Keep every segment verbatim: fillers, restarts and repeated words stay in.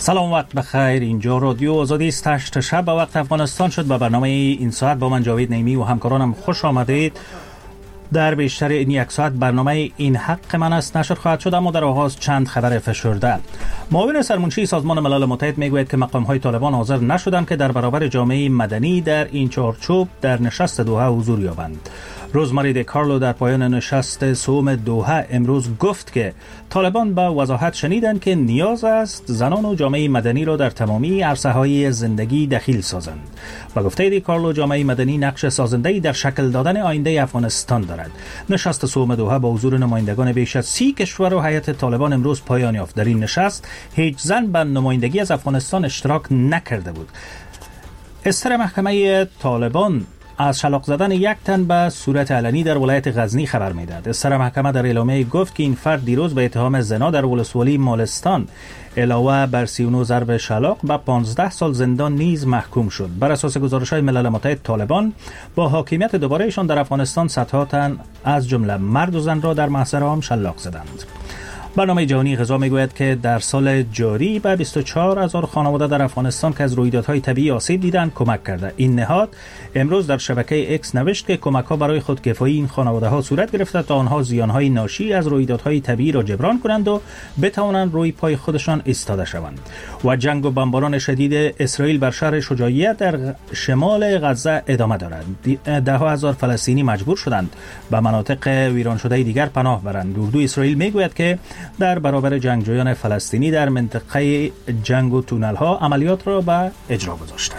سلام، وقت بخیر. اینجا رادیو آزادی است. هشت شب به وقت افغانستان شد. به برنامه این ساعت با من جاوید نعیمی و همکارانم خوش آمدید. در بیشتر این یک ساعت برنامه این حق من است نشر خواهد شد، اما در آغاز چند خبر فشرده. معاون سرمنشی سازمان ملل متحد میگوید که مقام‌های طالبان حاضر نشدند که در برابر جامعه مدنی در این چارچوب در نشست دوحه حضور یابند. روزماری دی کارلو در پایان نشست سوم دوحه امروز گفت که طالبان به وضاحت شنیدند که نیاز است زنان و جامعه مدنی را در تمامی عرصه‌های زندگی دخیل سازند. با گفته دی کارلو، جامعه مدنی نقش سازنده‌ای در شکل دادن آینده افغانستان دارد. نشست سوم دوحه با حضور نمایندگان بیش از سی کشور و هیئت طالبان امروز پایان یافت. در این نشست هیچ زن به نمایندگی از افغانستان اشتراک نکرده بود. استر محکمه طالبان از شلاق زدن یک تن به صورت علنی در ولایت غزنی خبر میداد. استر محکمه در اعلامیه گفت که این فرد دیروز به اتهام زنا در ولسوالی مالستان علاوه بر سی و نه ضرب شلاق به پانزده سال زندان نیز محکوم شد. بر اساس گزارش‌های ملل متحد، طالبان با حاکمیت دوبارهشان در افغانستان صدها تن از جمله مرد و زن را در محضر عام شلاق زدند. برنامه جهانی غذا میگوید که در سال جاری به بیست و چهار هزار خانواده در افغانستان که از رویدادهای طبیعی آسیب دیدند کمک کرده. این نهاد امروز در شبکه اکس نوشت که کمک‌ها برای خودکفایی این خانواده‌ها صورت گرفته تا آنها زیان‌های ناشی از رویدادهای طبیعی را جبران کنند و بتوانند روی پای خودشان ایستاده شوند. و جنگ و بمباران شدید اسرائیل بر شهر شجاعیه در شمال غزه ادامه دارد. ده هزار فلسطینی مجبور شدند به مناطق ویران شده دیگر پناه برند. اردوی اسرائیل میگوید که در برابر جنگجویان فلسطینی در منطقه جنگ و تونل ها عملیات را به اجرا گذاشته.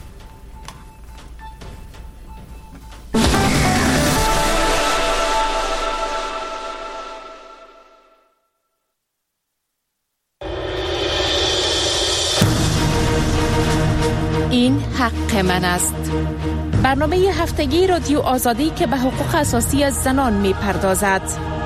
این حق من است. برنامه هفتگی رادیو آزادی که به حقوق اساسی از زنان می پردازد.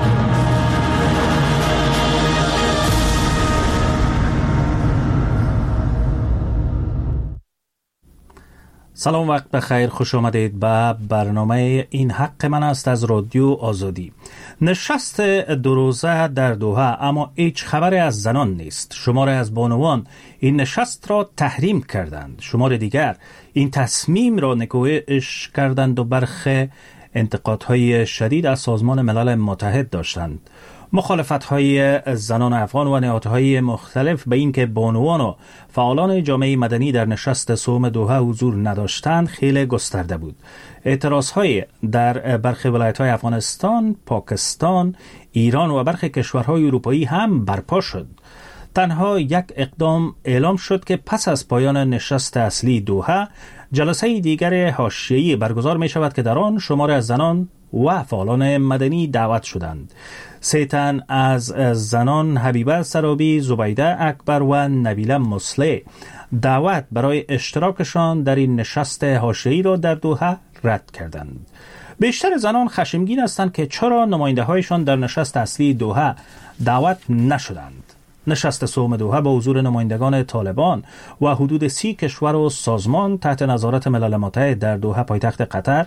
سلام، وقت بخیر. خوش آمدید به برنامه این حق من است از رادیو آزادی. نشست دو روزه در دوحه، اما هیچ خبری از زنان نیست. شمار از بانوان این نشست را تحریم کردند، شمار دیگر این تصمیم را نکوهش کردند و برخی انتقادهای شدید از سازمان ملل متحد داشتند. مخالفت‌های زنان افغان و نهادهای مختلف به این که بانوان و فعالان جامعه مدنی در نشست سوم دوحه حضور نداشتند خیلی گسترده بود. اعتراضهای در برخی ولایت‌های افغانستان، پاکستان، ایران و برخی کشورهای اروپایی هم برپا شد. تنها یک اقدام اعلام شد که پس از پایان نشست اصلی دوحه جلسه دیگر حاشیه‌ای برگزار می شود که در آن شمار از زنان و فعالان مدنی دعوت شدند. سه تن از زنان حبیبه سرابی، زبیده اکبر و نبیله مسلح دعوت برای اشتراکشان در این نشست حاشیه‌ای را در دوحه رد کردند. بیشتر زنان خشمگین هستند که چرا نماینده‌هایشان در نشست اصلی دوحه دعوت نشدند. نشست سوم دوحه با حضور نمایندگان طالبان و حدود سی کشور و سازمان تحت نظارت ملل متحد در دوحه پایتخت قطر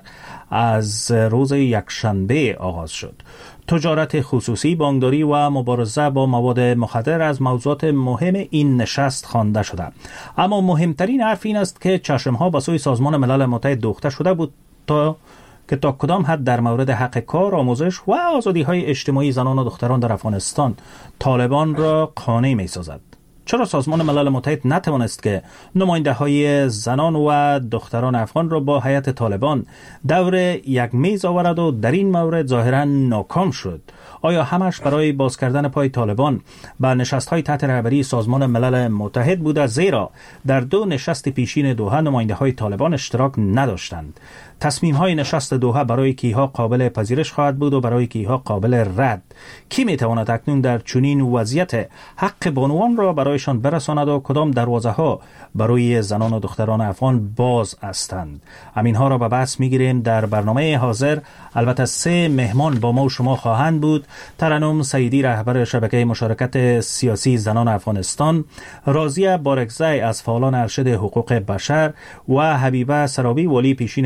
از روز یکشنبه آغاز شد. تجارت خصوصی، بانکداری و مبارزه با مواد مخدر از موضوعات مهم این نشست خوانده شده. اما مهمترین حرف این است که چشمها به سوی سازمان ملل متحد دوخته شده بود تا که تا کدام حد در مورد حق کار، آموزش و آزادی‌های اجتماعی زنان و دختران در افغانستان طالبان را قانع می‌سازد. چرا سازمان ملل متحد نتوانست که نماینده‌های زنان و دختران افغان را با هیئت طالبان دور یک میز آورد و در این مورد ظاهراً ناکام شد؟ آیا همش برای باز کردن پای طالبان به نشست‌های تحت رهبری سازمان ملل متحد بوده؟ زیرا در دو نشست پیشین دوحه نماینده‌های طالبان اشتراک نداشتند. تصمیم‌های نشست دوحه برای کیها قابل پذیرش خواهد بود و برای کیها قابل رد؟ کی می‌تواند اکنون در چنین وضعیت حق بانوان را برایشان برساند و کدام دروازه‌ها برای زنان و دختران افغان باز هستند؟ همین‌ها را به بحث می‌گیریم در برنامه حاضر. البته سه مهمان با ما و شما خواهند بود: ترنم سعیدی، رهبر شبکه مشارکت سیاسی زنان افغانستان، راضیه بارکزی از فعالان ارشد حقوق بشر و حبیبه سرابی، ولی پیشین بامیان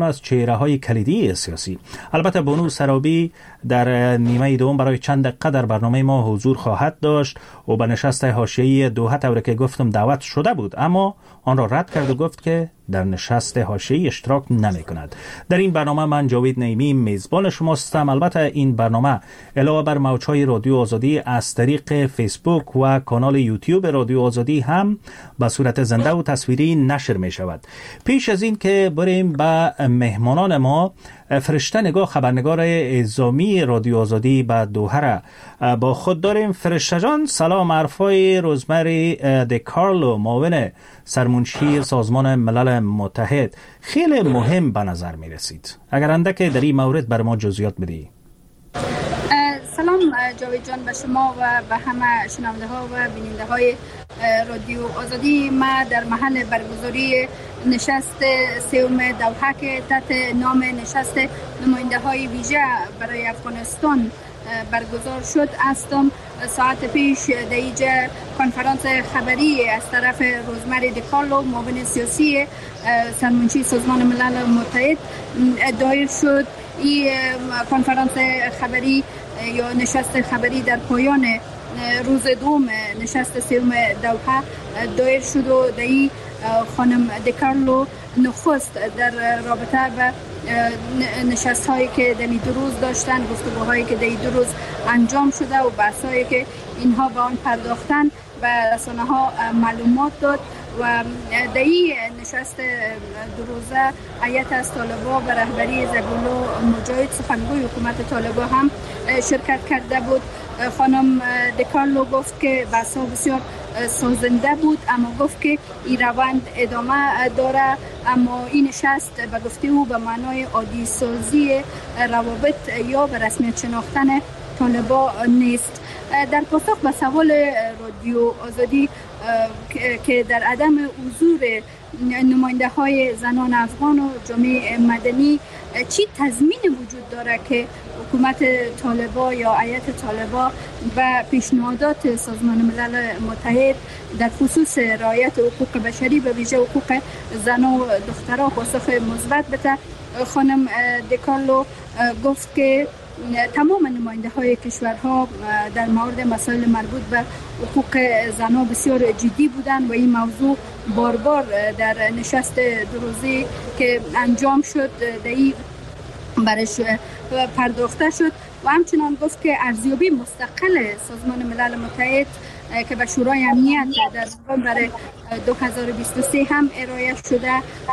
از چهره های کلیدی سیاسی. البته بانو سرابی در نیمه دوم برای چند دقیقه در برنامه ما حضور خواهد داشت و به نشست حاشیه‌ای دوحه طوری که گفتم دعوت شده بود، اما آن را رد کرد و گفت که در نشست حاشیه‌ای اشتراک نمی کند. در این برنامه من جاوید نعیمی میزبان شما هستم. البته این برنامه علاوه بر موج‌های رادیو آزادی از طریق فیسبوک و کانال یوتیوب رادیو آزادی هم به صورت زنده و تصویری نشر می شود. پیش از این که بریم به مهمانان ما، فرشته نگاه خبرنگار اعزامی رادیو آزادی به دوحه را با خود داریم. فرشته جان سلام. حرفای روزمری دیکارلو معاون سرمنشی سازمان ملل متحد خیلی مهم به نظر می رسید. اگر اندک در این مورد بر ما جزئیات بدی. سلام جاوید جان به شما و به همه شنونده ها و بیننده های رادیو آزادی. ما در محل برگزاری نشست سوم دوحه که تحت نام نشست نماینده های ویژه برای افغانستان برگزار شد هستم. ساعت پیش در اینجا کنفرانس خبری از طرف روزمری دیکارلو معاون سیاسی سرمنشی سازمان ملل متحد دایر شد. این کنفرانس خبری یا نشست خبری در پایان روز دوم نشست سوم دوحه دایر شد و در این خانم دیکارلو نخست در رابطه به نشست هایی که در دو روز داشتن، گفتگوهایی که در دو روز انجام شده و بحث هایی که اینها به آن پرداختن به رسانه ها معلومات داد. و در این نشست دو روزه هیئت از طالبا به رهبری زبیلا مجاهد سخنگوی حکومت طالبا هم شرکت کرده بود. خانم دیکارلو گفت که بحث ها بسیار سازنده بود، اما گفت که این روند ادامه داره، اما این نشست به گفته او به معنای عادی سازی روابط یا به رسمیت شناختن طالبا نیست. در پاسخ به سوال رادیو آزادی که در عدم حضور نماینده های زنان افغان و جامعه مدنی چی تضمین وجود داره که حکومت طالبا یا هیئت طالبا و پیشنهادات سازمان ملل متحد در خصوص رعایت حقوق بشری به ویژه حقوق زن و دخترها پاسخ مثبت بده، خانم دیکارلو گفت که تمام نماینده های کشورها در مورد مسائل مربوط به حقوق زنان بسیار جدی بودند و این موضوع بار بار در نشست دو روزه که انجام شد در این برش پرداخته شد. و همچنان گفت که ارزیابی مستقل سازمان ملل متحد که به شورای امنیت در نوامبر دو هزار و بیست و سه هم ارائه شده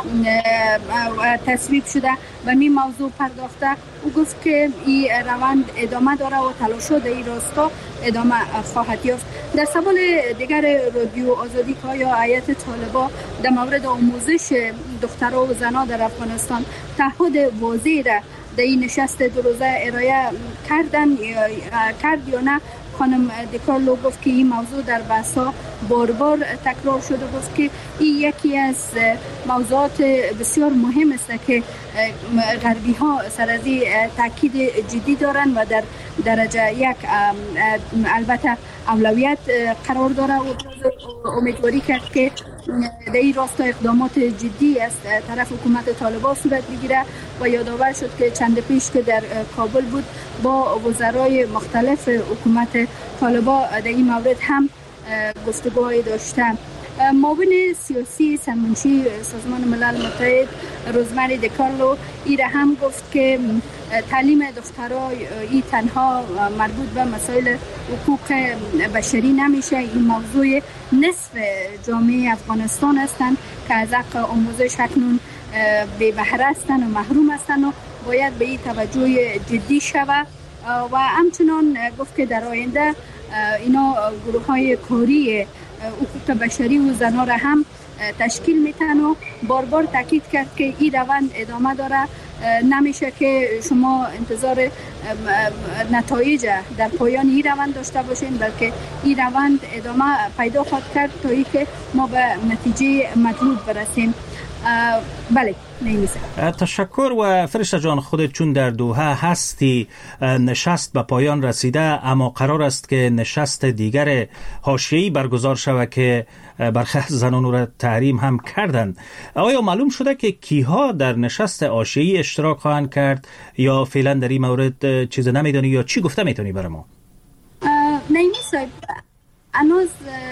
و تصویب شده و می موضوع پرداخته. او گفت که این روند ادامه داره و تلاشات در این راستا ادامه خواهد یافت. در سوال دیگر رادیو آزادی که یا هیئت طالبا در مورد آموزش دخترها و زنان در افغانستان تعهد واضحی را در این نشست دو روزه ارائه کردن کرد یا نه، خانم دیکارلو گفت که این موضوع در بحث‌ها بار بار تکرار شده. گفت که این یکی از موضوعات بسیار مهم است که غربی ها سر از این تاکید جدی دارند و در درجه یک البته اولویت قرار داره و امیدواری کرد که در این راستا اقدامات جدی از طرف حکومت طالبان صورت بگیره. و یادآور شد که چند پیش که در کابل بود با وزرای مختلف حکومت طالبان در این مورد هم گفتگوهای داشتن. معاون سیاسی سرمنشی سازمان ملل متحد روزمری دیکارلو ایره هم گفت که تعلیم دخترها این تنها مربوط به مسائل حقوق بشری نمیشه. این موضوع نصف جامعه افغانستان هستند که از حق آموزش اکنون بی بهره هستند و محروم هستند و باید به این توجه جدی شود. و همچنان گفت که در آینده اینا گروه های کاری حقوق بشری و زنان را هم تشکیل میتن و بار بار تاکید کرد که این روند ادامه داره. نمیشه که شما انتظار نتایج در پایان این روند داشته باشین، بلکه این روند ادامه پیدا خواهد کرد تا اینکه ما به نتیجه مطلوب برسیم. بله نیمیسه. تشکر. و فرشته جان، خودت چون در دوحه هستی، نشست به پایان رسیده اما قرار است که نشست دیگر حاشیه‌ای برگزار شود که برخی از زنان را تحریم هم کردند. آیا معلوم شده که کیها در نشست حاشیه‌ای اشتراک خواهند کرد یا فعلا در این مورد چیز نمیدونی یا چی گفته میتونی برای ما؟ نیمی صاحب، هنوز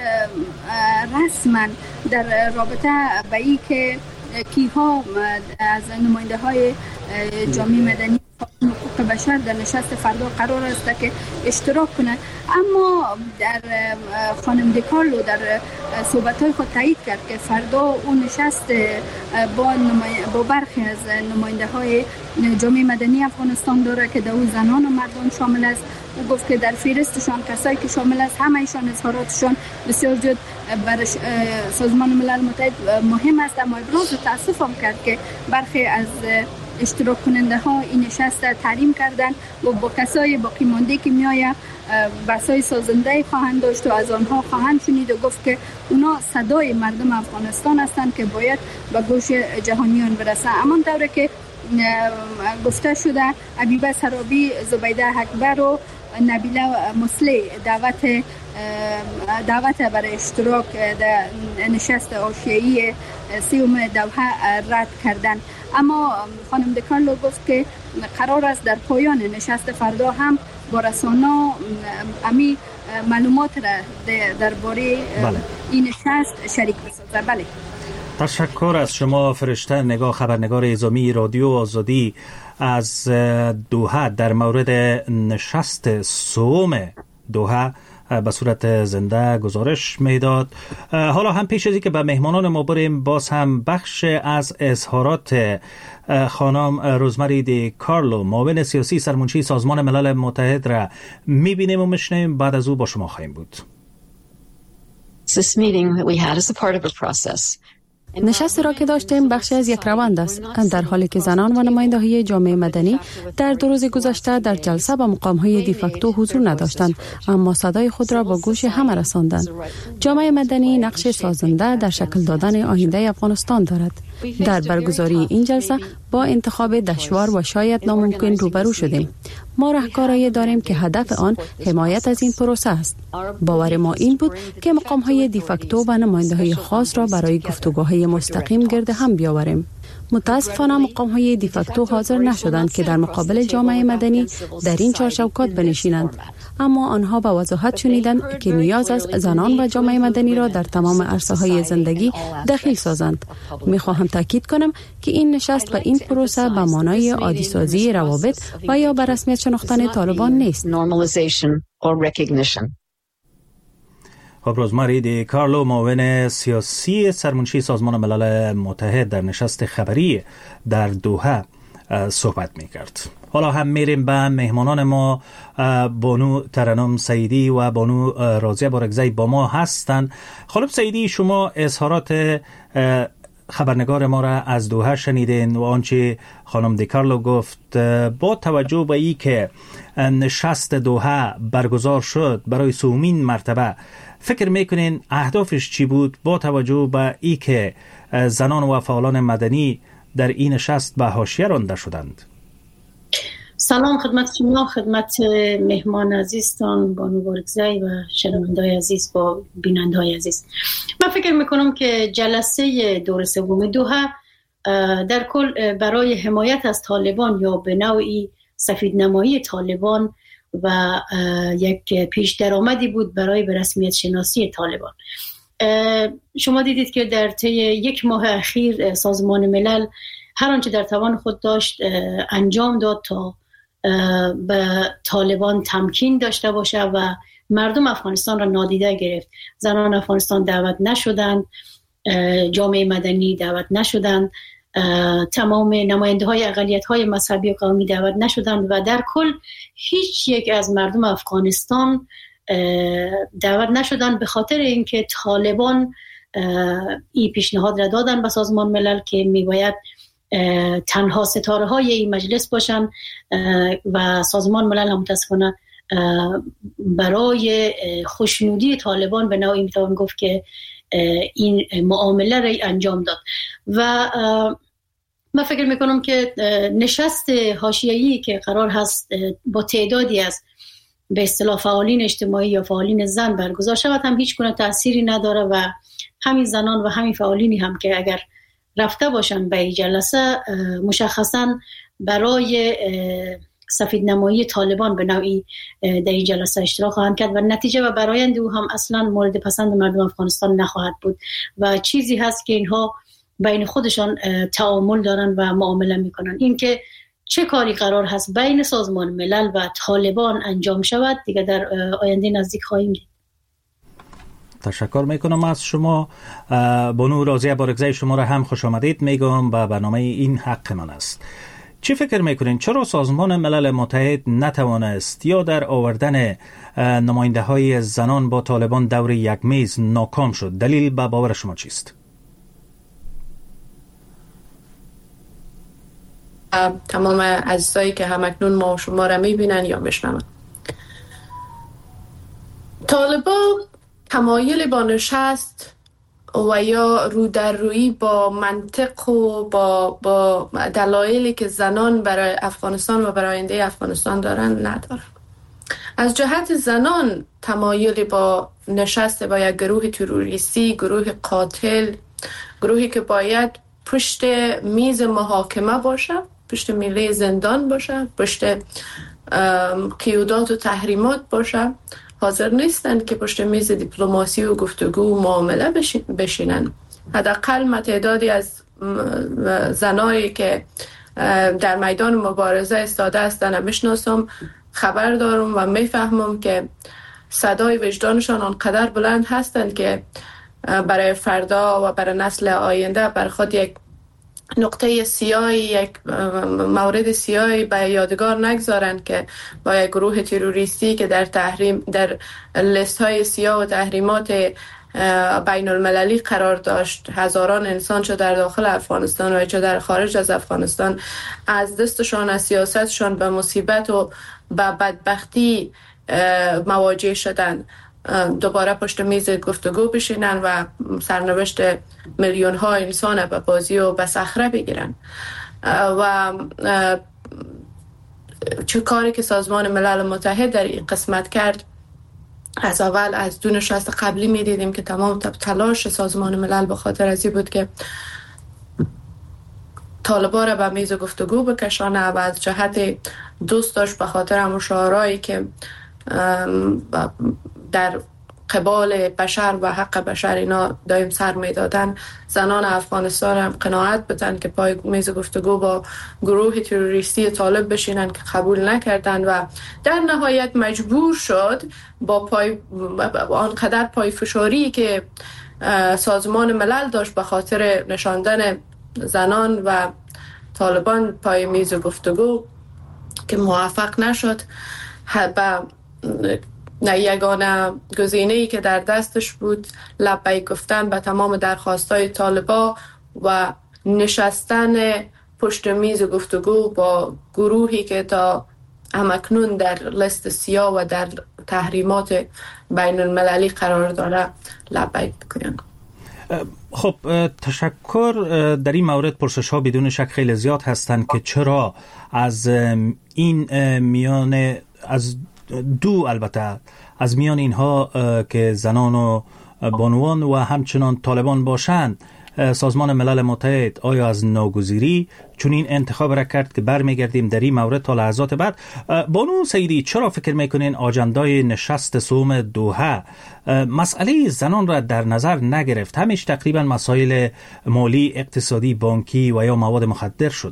رسما در رابطه به این که کیها از نماینده های جامعه مدنی حقوق بشر در نشست فردا قرار است که اشتراک کنند، اما در خانم دیکارلو در صحبت های خود تایید کرد که فردا اون نشست با, با برخی از نماینده های جامعه مدنی افغانستان داره که در اون زنان و مردان شامل است. او گفت که در فهرستشان کسایی که شامل است همه ایشان اظهاراتشان بسیار زیاد برای سازمان ملل متحد مهم است، اما ابراز تاسف هم کرد که برخی از اشتراک کننده ها این نشست تحریم کردن و با کسای باقی مانده که میآید بحث‌های سازنده خواهند داشت و از آنها خواهند شنید و گفت که اونا صدای مردم افغانستان هستند که باید به گوش جهانیان برسه. امان طوره که گفته شده حبیبه سرابی، زبیده اکبر و نبیله مسلی دعوت دعوت برای اشتراک در نشست حاشیه‌ای سیوم دوحه رد کردن، اما خانم دیکارلو گفت که قرار است در پایان نشست فردا هم با رسانه امی معلومات را درباره این نشست شریک بسازه. بله. تشکر از شما فرشته نگاه، خبرنگار اعزامی رادیو آزادی از دوحه در مورد نشست سوم دوحه به صورت زنده گزارش میداد. حالا هم پیش از این که به مهمانان ما بریم، باز هم بخش از اظهارات خانم روزمری دیکارلو، معاون سیاسی سرمنشی سازمان ملل متحد را میبینیم و میشنیم. بعد از او با شما خواهیم بود. This meeting that we had is a part of a process. نشستی را که داشتیم بخشی از یک روند است، در حالی که زنان و نماینده‌های جامعه مدنی در دو روز گذشته در جلسه با مقام‌های دیفاکتو حضور نداشتند، اما صدای خود را با گوش همه رساندند. جامعه مدنی نقش سازنده در شکل دادن آینده افغانستان دارد. در برگزاری این جلسه با انتخاب دشوار و شاید ناممکن روبرو شدیم. ما راهکارهایی داریم که هدف آن حمایت از این پروسه است. باور ما این بود که مقام‌های دیفاکتو و نماینده‌های خاص را برای گفتگوهای مستقیم گرد هم بیاوریم. متاسفانه مقام‌های دیفاکتو حاضر نشدند که در مقابل جامعه مدنی در این چارچوکات بنشینند، اما آنها با وضاحت شنیدند که نیاز است زنان و جامعه مدنی را در تمام عرصه‌های زندگی دخیل سازند. می‌خواهم تاکید کنم که این نشست و این پروسه به معنای عادی سازی روابط و یا به رسمیت شناختن طالبان نیست. خب، روزمری دیکارلو، معاون سیاسی سرمنشی سازمان ملل متحد، در نشست خبری در دوحه صحبت می‌کرد. حالا هم میریم به مهمانان ما. بانو ترنم سعیدی و بانو راضیه بارگزی با ما هستند. خانم سعیدی، شما اظهارات خبرنگار ما را از دوحه شنیدین و آنچه خانم دیکارلو گفت. با توجه به این که نشست دوحه برگزار شد برای سومین مرتبه، فکر میکنین اهدافش چی بود با توجه به این که زنان و فعالان مدنی در این نشست به حاشیه رانده شدند؟ سلام خدمت شما، خدمت مهمان عزیزتان بانو بارگزی و شنونده‌های عزیز با بیننده‌های عزیز. من فکر میکنم که جلسه دور سوم دوحه در کل برای حمایت از طالبان یا به نوعی سفیدنمایی طالبان و یک پیش درآمدی بود برای به رسمیت شناسی طالبان. شما دیدید که در طی یک ماه اخیر سازمان ملل هر آنچه در توان خود داشت انجام داد تا به طالبان تمکین داشته باشه و مردم افغانستان را نادیده گرفت. زنان افغانستان دعوت نشدند، جامعه مدنی دعوت نشدند، تمام نماینده های اقلیت های مذهبی و قومی دعوت نشدند و در کل هیچ یک از مردم افغانستان دعوت نشدند، به خاطر اینکه طالبان این پیشنهاد را دادن به سازمان ملل که میباید تنها ستاره های این مجلس باشن و سازمان ملل هم متاسفانه برای خوشنودی طالبان به نوعی میتوان گفت که این معامله را انجام داد. و من فکر میکنم که نشست حاشیه‌ای که قرار هست با تعدادی از به اصطلاح فعالین اجتماعی یا فعالین زن برگزار شود هم هیچ گونه تأثیری نداره و همین زنان و همین فعالینی هم که اگر رفته باشن به این جلسه مشخصاً برای سفید نمایی طالبان به نوعی در این جلسه اشتراک خواهند کرد و نتیجه و برآیند او هم اصلا مورد پسند مردم افغانستان نخواهد بود و چیزی هست که اینها بین خودشان تعامل دارن و معامله میکنن. این که چه کاری قرار هست بین سازمان ملل و طالبان انجام شود دیگه در آینده نزدیک خواهیم دید. تشکر میکنم از شما. بانو راضیه بارگزای شما را هم خوش آمدید میگم به برنامه این حق من است. چی فکر میکنین چرا سازمان ملل متحد نتوانست یا در آوردن نماینده های زنان با طالبان دور یک میز ناکام شد؟ دلیل به باور شما چیست؟ تمام عزیزایی که همکنون ما شما را میبینن یا میشنون، طالبان تمایل با نشست و یا رو در روی با منطق و با, با دلایلی که زنان برای افغانستان و برای آینده افغانستان دارن ندارن. از جهت زنان تمایل با نشست با یک گروه تروریستی، گروه قاتل، گروهی که باید پشت میز محاکمه باشه، پشت میله زندان باشه، پشت قیودات و تحریمات باشه، حاضر نیستند که پشت میز دیپلماسی و گفتگو و معامله بشینن. حداقل ما تعدادی از زنایی که در میدان مبارزه ایستاده هستند میشناسم، خبر دارم و میفهمم که صدای وجدانشان آنقدر بلند هستند که برای فردا و برای نسل آینده بر خود یک نقطه سیاهی، یک مورد سیاهی به یادگار نگذارن که با یک گروه تروریستی که در تحریم در لیست های سیاه و تحریمات بین المللی قرار داشت، هزاران انسان چه در داخل افغانستان و چه در خارج از افغانستان از دستشان، از سیاستشان به مصیبت و به بدبختی مواجه شدن، دوباره پشت میز گفتگو بشینن و سرنوشت میلیون ها انسان به بازی و به صخره بگیرن. و چه کاری که سازمان ملل متحد در این قسمت کرد، از اول از دو نشست قبلی می دیدیم که تمام تلاش سازمان ملل به خاطر ازی بود که طالبان را به میز گفتگو بکشانه و از جهت دوست داشت به خاطر مشاورایی که در قبال بشر و حق بشر اینا دایم سر میدادن، زنان افغانستان هم قناعت بدن که پای میز گفتگو با گروه تروریستی طالب بشینن که قبول نکردن و در نهایت مجبور شد با پای آنقدر پای فشاری که سازمان ملل داشت به خاطر نشاندن زنان و طالبان پای میز گفتگو که موفق نشد، با نه یگانه گزینه‌ای که در دستش بود لبیک گفتن به تمام درخواست‌های طالبان و نشستن پشت میز گفتگو با گروهی که تا همکنون در لیست سیاه و در تحریمات بین المللی قرار داره لبیک بکنن. خب تشکر. در این مورد پرسش ها بدون شک خیلی زیاد هستند که چرا از این میان از دو البته از میان اینها که زنان و بانوان و همچنان طالبان باشند سازمان ملل متحد آیا از ناگزیری چون این انتخاب را کرد که برمیگردیم در این مورد تا لحظات بعد. بانو سیدی چرا فکر میکنین آجندای نشست سوم دوحه مسئله زنان را در نظر نگرفت؟ همیش تقریبا مسائل مالی، اقتصادی، بانکی و یا مواد مخدر شد.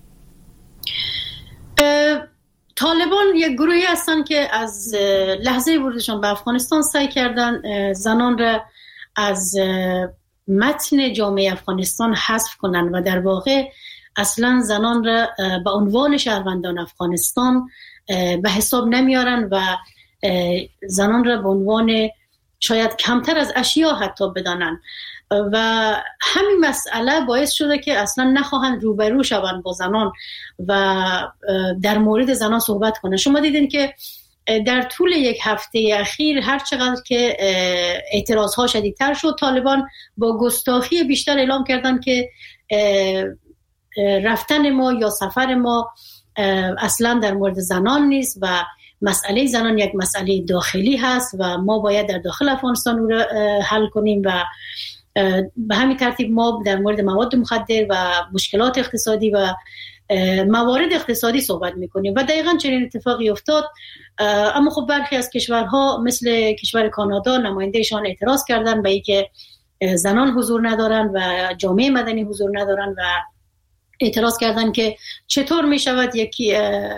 طالبان یک گروهی هستن که از لحظه ورودشان به افغانستان سعی کردن زنان را از متن جامعه افغانستان حذف کنن و در واقع اصلا زنان را به عنوان شهروندان افغانستان به حساب نمیارن و زنان را به عنوان شاید کمتر از اشیا حتی بدانن و همین مسئله باعث شده که اصلا نخواهند روبرو شوند با زنان و در مورد زنان صحبت کنن. شما دیدین که در طول یک هفته اخیر هر چقدر که اعتراض ها شدیدتر شد، طالبان با گستاخی بیشتر اعلام کردن که رفتن ما یا سفر ما اصلا در مورد زنان نیست و مسئله زنان یک مسئله داخلی هست و ما باید در داخل افغانستان رو حل کنیم و به همین ترتیب ما در مورد مواد مخدر و مشکلات اقتصادی و موارد اقتصادی صحبت میکنیم و دقیقاً چنین اتفاقی افتاد. اما خب برخی از کشورها مثل کشور کانادا نمایندهشان اعتراض کردن به اینکه زنان حضور ندارن و جامعه مدنی حضور ندارن و اعتراض کردن که چطور می شود یکی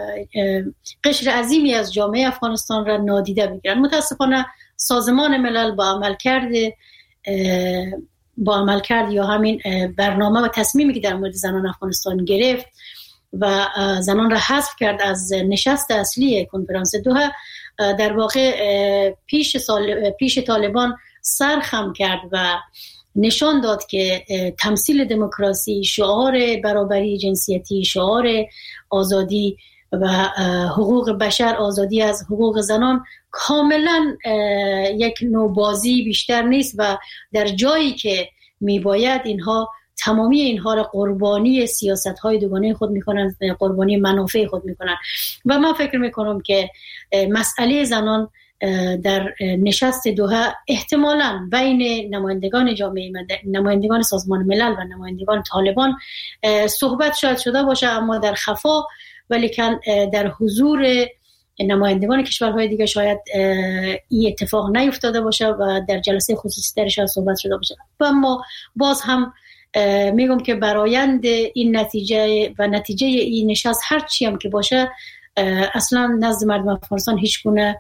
قشر عظیمی از جامعه افغانستان را نادیده بگیرن. متاسفانه سازمان ملل با عمل کرده با عمل کرد یا همین برنامه و تصمیمی که در مورد زنان افغانستان گرفت و زنان را حذف کرد از نشست اصلی کنفرانس دوحه، در واقع پیش, سال، پیش طالبان سر خم کرد و نشان داد که تمثیل دموکراسی، شعار برابری جنسیتی، شعار آزادی و حقوق بشر، آزادی از حقوق زنان کاملا یک نوع بازی بیشتر نیست و در جایی که میباید اینها تمامی اینها را قربانی سیاست‌های دوگانه خود می‌کنند، قربانی منافع خود می‌کنند و من فکر می‌کنم که مسئله زنان در نشست دوحه احتمالاً بین نمایندگان جامعه مدنی، نمایندگان سازمان ملل و نمایندگان طالبان صحبت شاید شده باشه، اما در خفا، ولیکن در حضور نمایندگان کشورهای دیگه شاید این اتفاق نیفتاده باشه و در جلسه خصوصی تر شاید صحبت شده باشه. و اما باز هم میگم که برآیند این نتیجه و نتیجه این نشست هر چی هم که باشه اصلا نزد مردم افغانستان هیچ گونه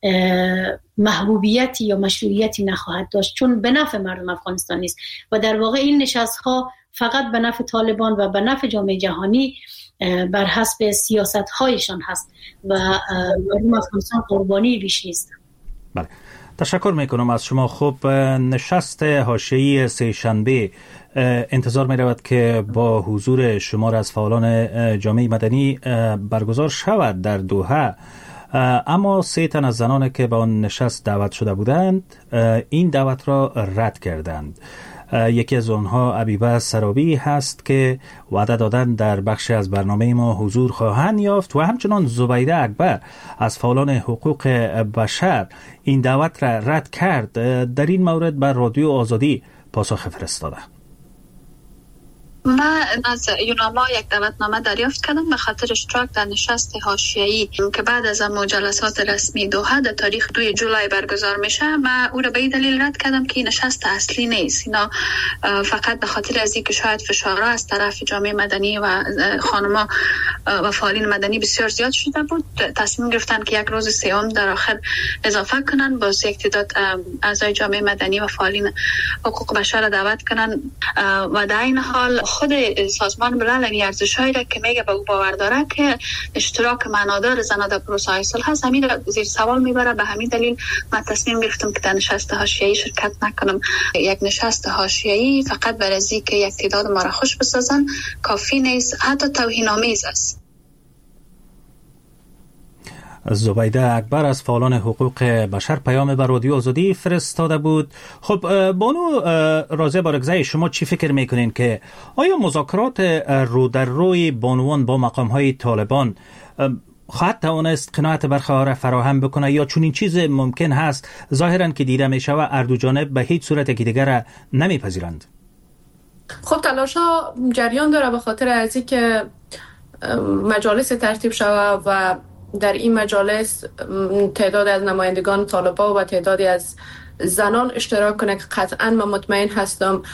محبوبیتی یا مشروعیتی نخواهد داشت، چون به نفع مردم افغانستان نیست و در واقع این نشست ها فقط به نفع طالبان و به نفع جامعه جهانی بر حسب سیاست هایشان هست و مردم افغانستان قربانی بیش نیست. بله، تشکر میکنم از شما. خب نشست حاشیه‌ای سه شنبه انتظار می رود که با حضور شمار از فعالان جامعه مدنی برگزار شود در دوحه، اما سه تن از زنان که به آن نشست دعوت شده بودند این دعوت را رد کردند. یکی از آنها عبیبه سرابی هست که وعده دادن در بخش از برنامه ما حضور خواهند یافت و همچنان زبیده اکبر از فعالان حقوق بشر این دعوت را رد کرد. در این مورد بر رادیو آزادی پاسخ فرستاده. من از یوناما یک دعوتنامه دریافت کردم به خاطر اشتراک در نشست حاشیه‌ای که بعد از جلسات رسمی دوحه در تاریخ دوی جولای برگزار میشه. من او را به این دلیل رد کردم که این نشست اصلی نیست، اینا فقط به خاطر از اینکه شاید فشارها از طرف جامعه مدنی و خانما و فعالین مدنی بسیار زیاد شده بود، تصمیم گرفتن که یک روز سوم در آخر اضافه کنن، باز یک تعداد اعضای جامعه مدنی و فعالین حقوق بشر را دعوت کنن و در این حال خود سازمان ملل این ارزش‌هایی را که میگه به او باور داره که اشتراک معنادار زنان در پروسه صلح هست، همین را زیر سوال میبره. به همین دلیل من تصمیم گرفتم که در نشست حاشیه‌ای شرکت نکنم. یک نشست حاشیه‌ای فقط برای از اینکه یک تعداد ما را خوش بسازن کافی نیست، حتی توهین‌آمیز است. زبیده اکبر از فعالان حقوق بشر پیام به رادیو آزادی فرستاده بود. خب بانو رازی بارگزای، شما چی فکر میکنین که آیا مذاکرات رو در روی بانوان با مقام‌های طالبان خواهد توانست قناعت برخی را فراهم بکنه یا چون این چیز ممکن هست ظاهراً که دیده میشه و هر دو جانب به هیچ صورت که دیگر نمیپذیرند؟ خب تلاش‌ها جریان داره به خاطر از اینکه مجالس ترتیب شود و در این مجالس تعداد از نمایندگان طالبان و تعدادی از زنان اشتراک کنه که قطعاً من مطمئن هستم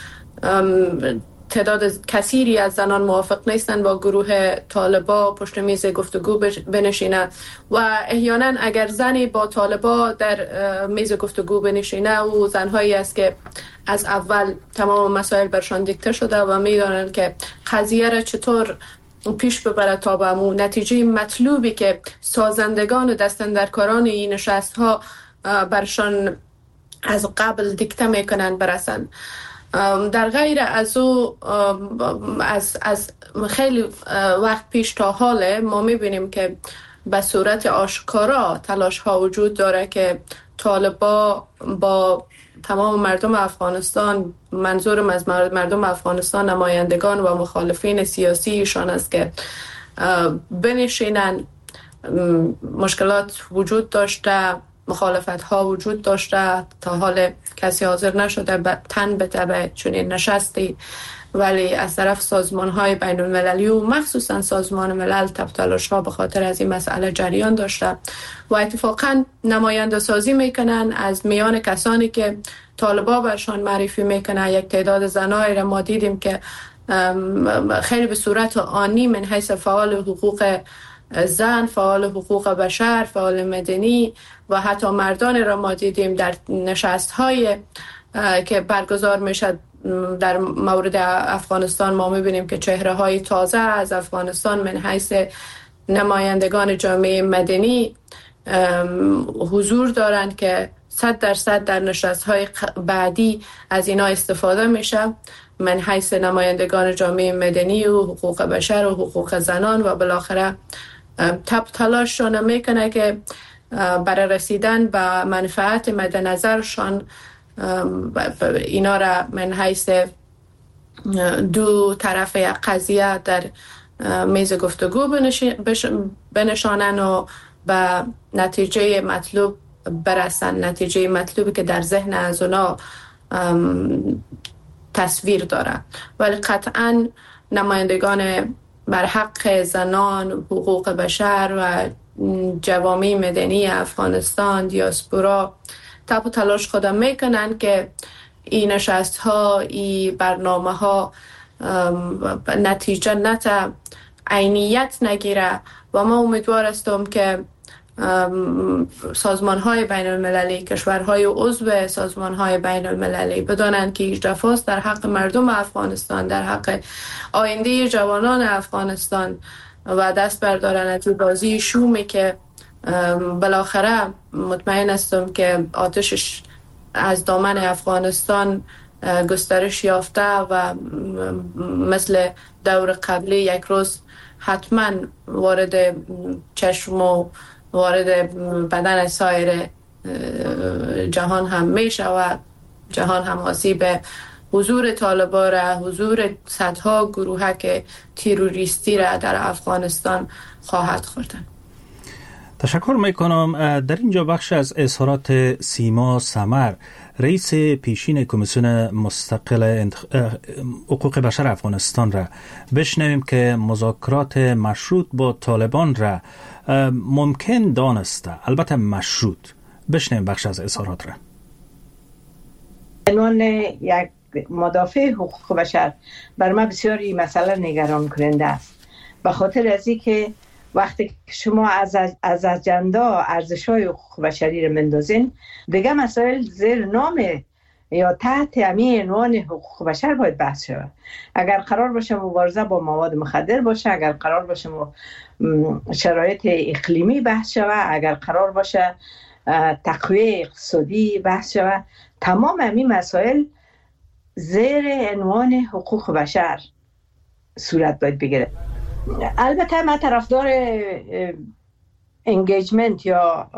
تعداد کثیری از زنان موافق نیستن با گروه طالبا پشت میز گفتگو بنشینه و احیانا اگر زنی با طالبا در میز گفتگو بنشینه و زنهایی است که از اول تمام مسائل برشان دیکته شده و میدانن که قضیه را چطور پیش ببره تا به امون نتیجه مطلوبی که سازندگان و دستاندرکاران این نشست ها برشان از قبل دیکته میکنن برسن. در غیر از او از, از خیلی وقت پیش تا حاله ما میبینیم که به صورت آشکارا تلاش ها وجود داره که طالبا با تمام مردم افغانستان، منظورم از مردم افغانستان نمایندگان و مخالفین سیاسیشان است که بنشینن. مشکلات وجود داشته، مخالفت ها وجود داشته، تا حال کسی حاضر نشده تن بتبه چنین نشستی، ولی از طرف سازمان های بین المللی و مخصوصا سازمان ملل تلاش ها به خاطر از این مسئله جریان داشته و اتفاقا نماینده سازی میکنن از میان کسانی که طالبا برشان معرفی میکنه. یک تعداد زنایی را ما دیدیم که خیلی به صورت آنی من حیث فعال حقوق زن، فعال حقوق بشر، فعال مدنی و حتی مردان را ما دیدیم در نشست های که برگزار میشد در مورد افغانستان. ما میبینیم که چهره های تازه از افغانستان من حیث نمایندگان جامعه مدنی حضور دارند که صد درصد در نشست های بعدی از اینا استفاده میشه، من حیث نمایندگان جامعه مدنی و حقوق بشر و حقوق زنان، و بالاخره تب تلاششان میکنه که برای رسیدن به منفعت مد نظرشان اینا را من حیث دو طرف یک قضیه در میز گفتگو بنشانن و به نتیجه مطلوب برسن، نتیجه مطلوبی که در ذهن از اونا تصویر داره. ولی قطعا نمایندگان بر حق زنان، حقوق بشر و جوامع مدنی افغانستان، دیاسپورا تب و تلاش خودم میکنن که این نشست ها، این برنامه ها نتیجه نتا عینیت نگیره و ما امیدوار هستم که سازمان های بین المللی، کشورهای عضو سازمان های بین المللی بدانند که هیچ دفعاست در حق مردم افغانستان، در حق آینده جوانان افغانستان و دست بردارن از بازی شومی که بالاخره مطمئن هستم که آتشش از دامن افغانستان گسترش یافته و مثل دور قبلی یک روز حتما وارد چشم و وارد بدن سایر جهان هم میشه و جهان هم آسیب حضور طالبان را، حضور صدها گروهک تروریستی را در افغانستان خواهد خوردن. تشکر میکنم. در اینجا بخش از اظهارات سیما سمر، رئیس پیشین کمیسیون مستقل حقوق بشر افغانستان را بشنویم که مذاکرات مشروط با طالبان را ممکن دانسته، البته مشروط. بشنویم بخش از اظهارات را. عنوان یک مدافع حقوق بشر بر من بسیار این مسئله نگران کننده است، به خاطر از اینکه وقتی شما از از اجندا ارزش‌های حقوق بشری را مندازین، دیگه مسائل زیر نام یا تحت همین عنوان حقوق بشر باید بحث شود. اگر قرار باشه مبارزه با مواد مخدر باشه، اگر قرار باشه شرایط اقلیمی بحث شود، اگر قرار باشه تقویه اقتصادی بحث شود، تمام همین مسائل زیر عنوان حقوق بشر صورت باید بگیره. البته من طرفدار انگیجمنت یا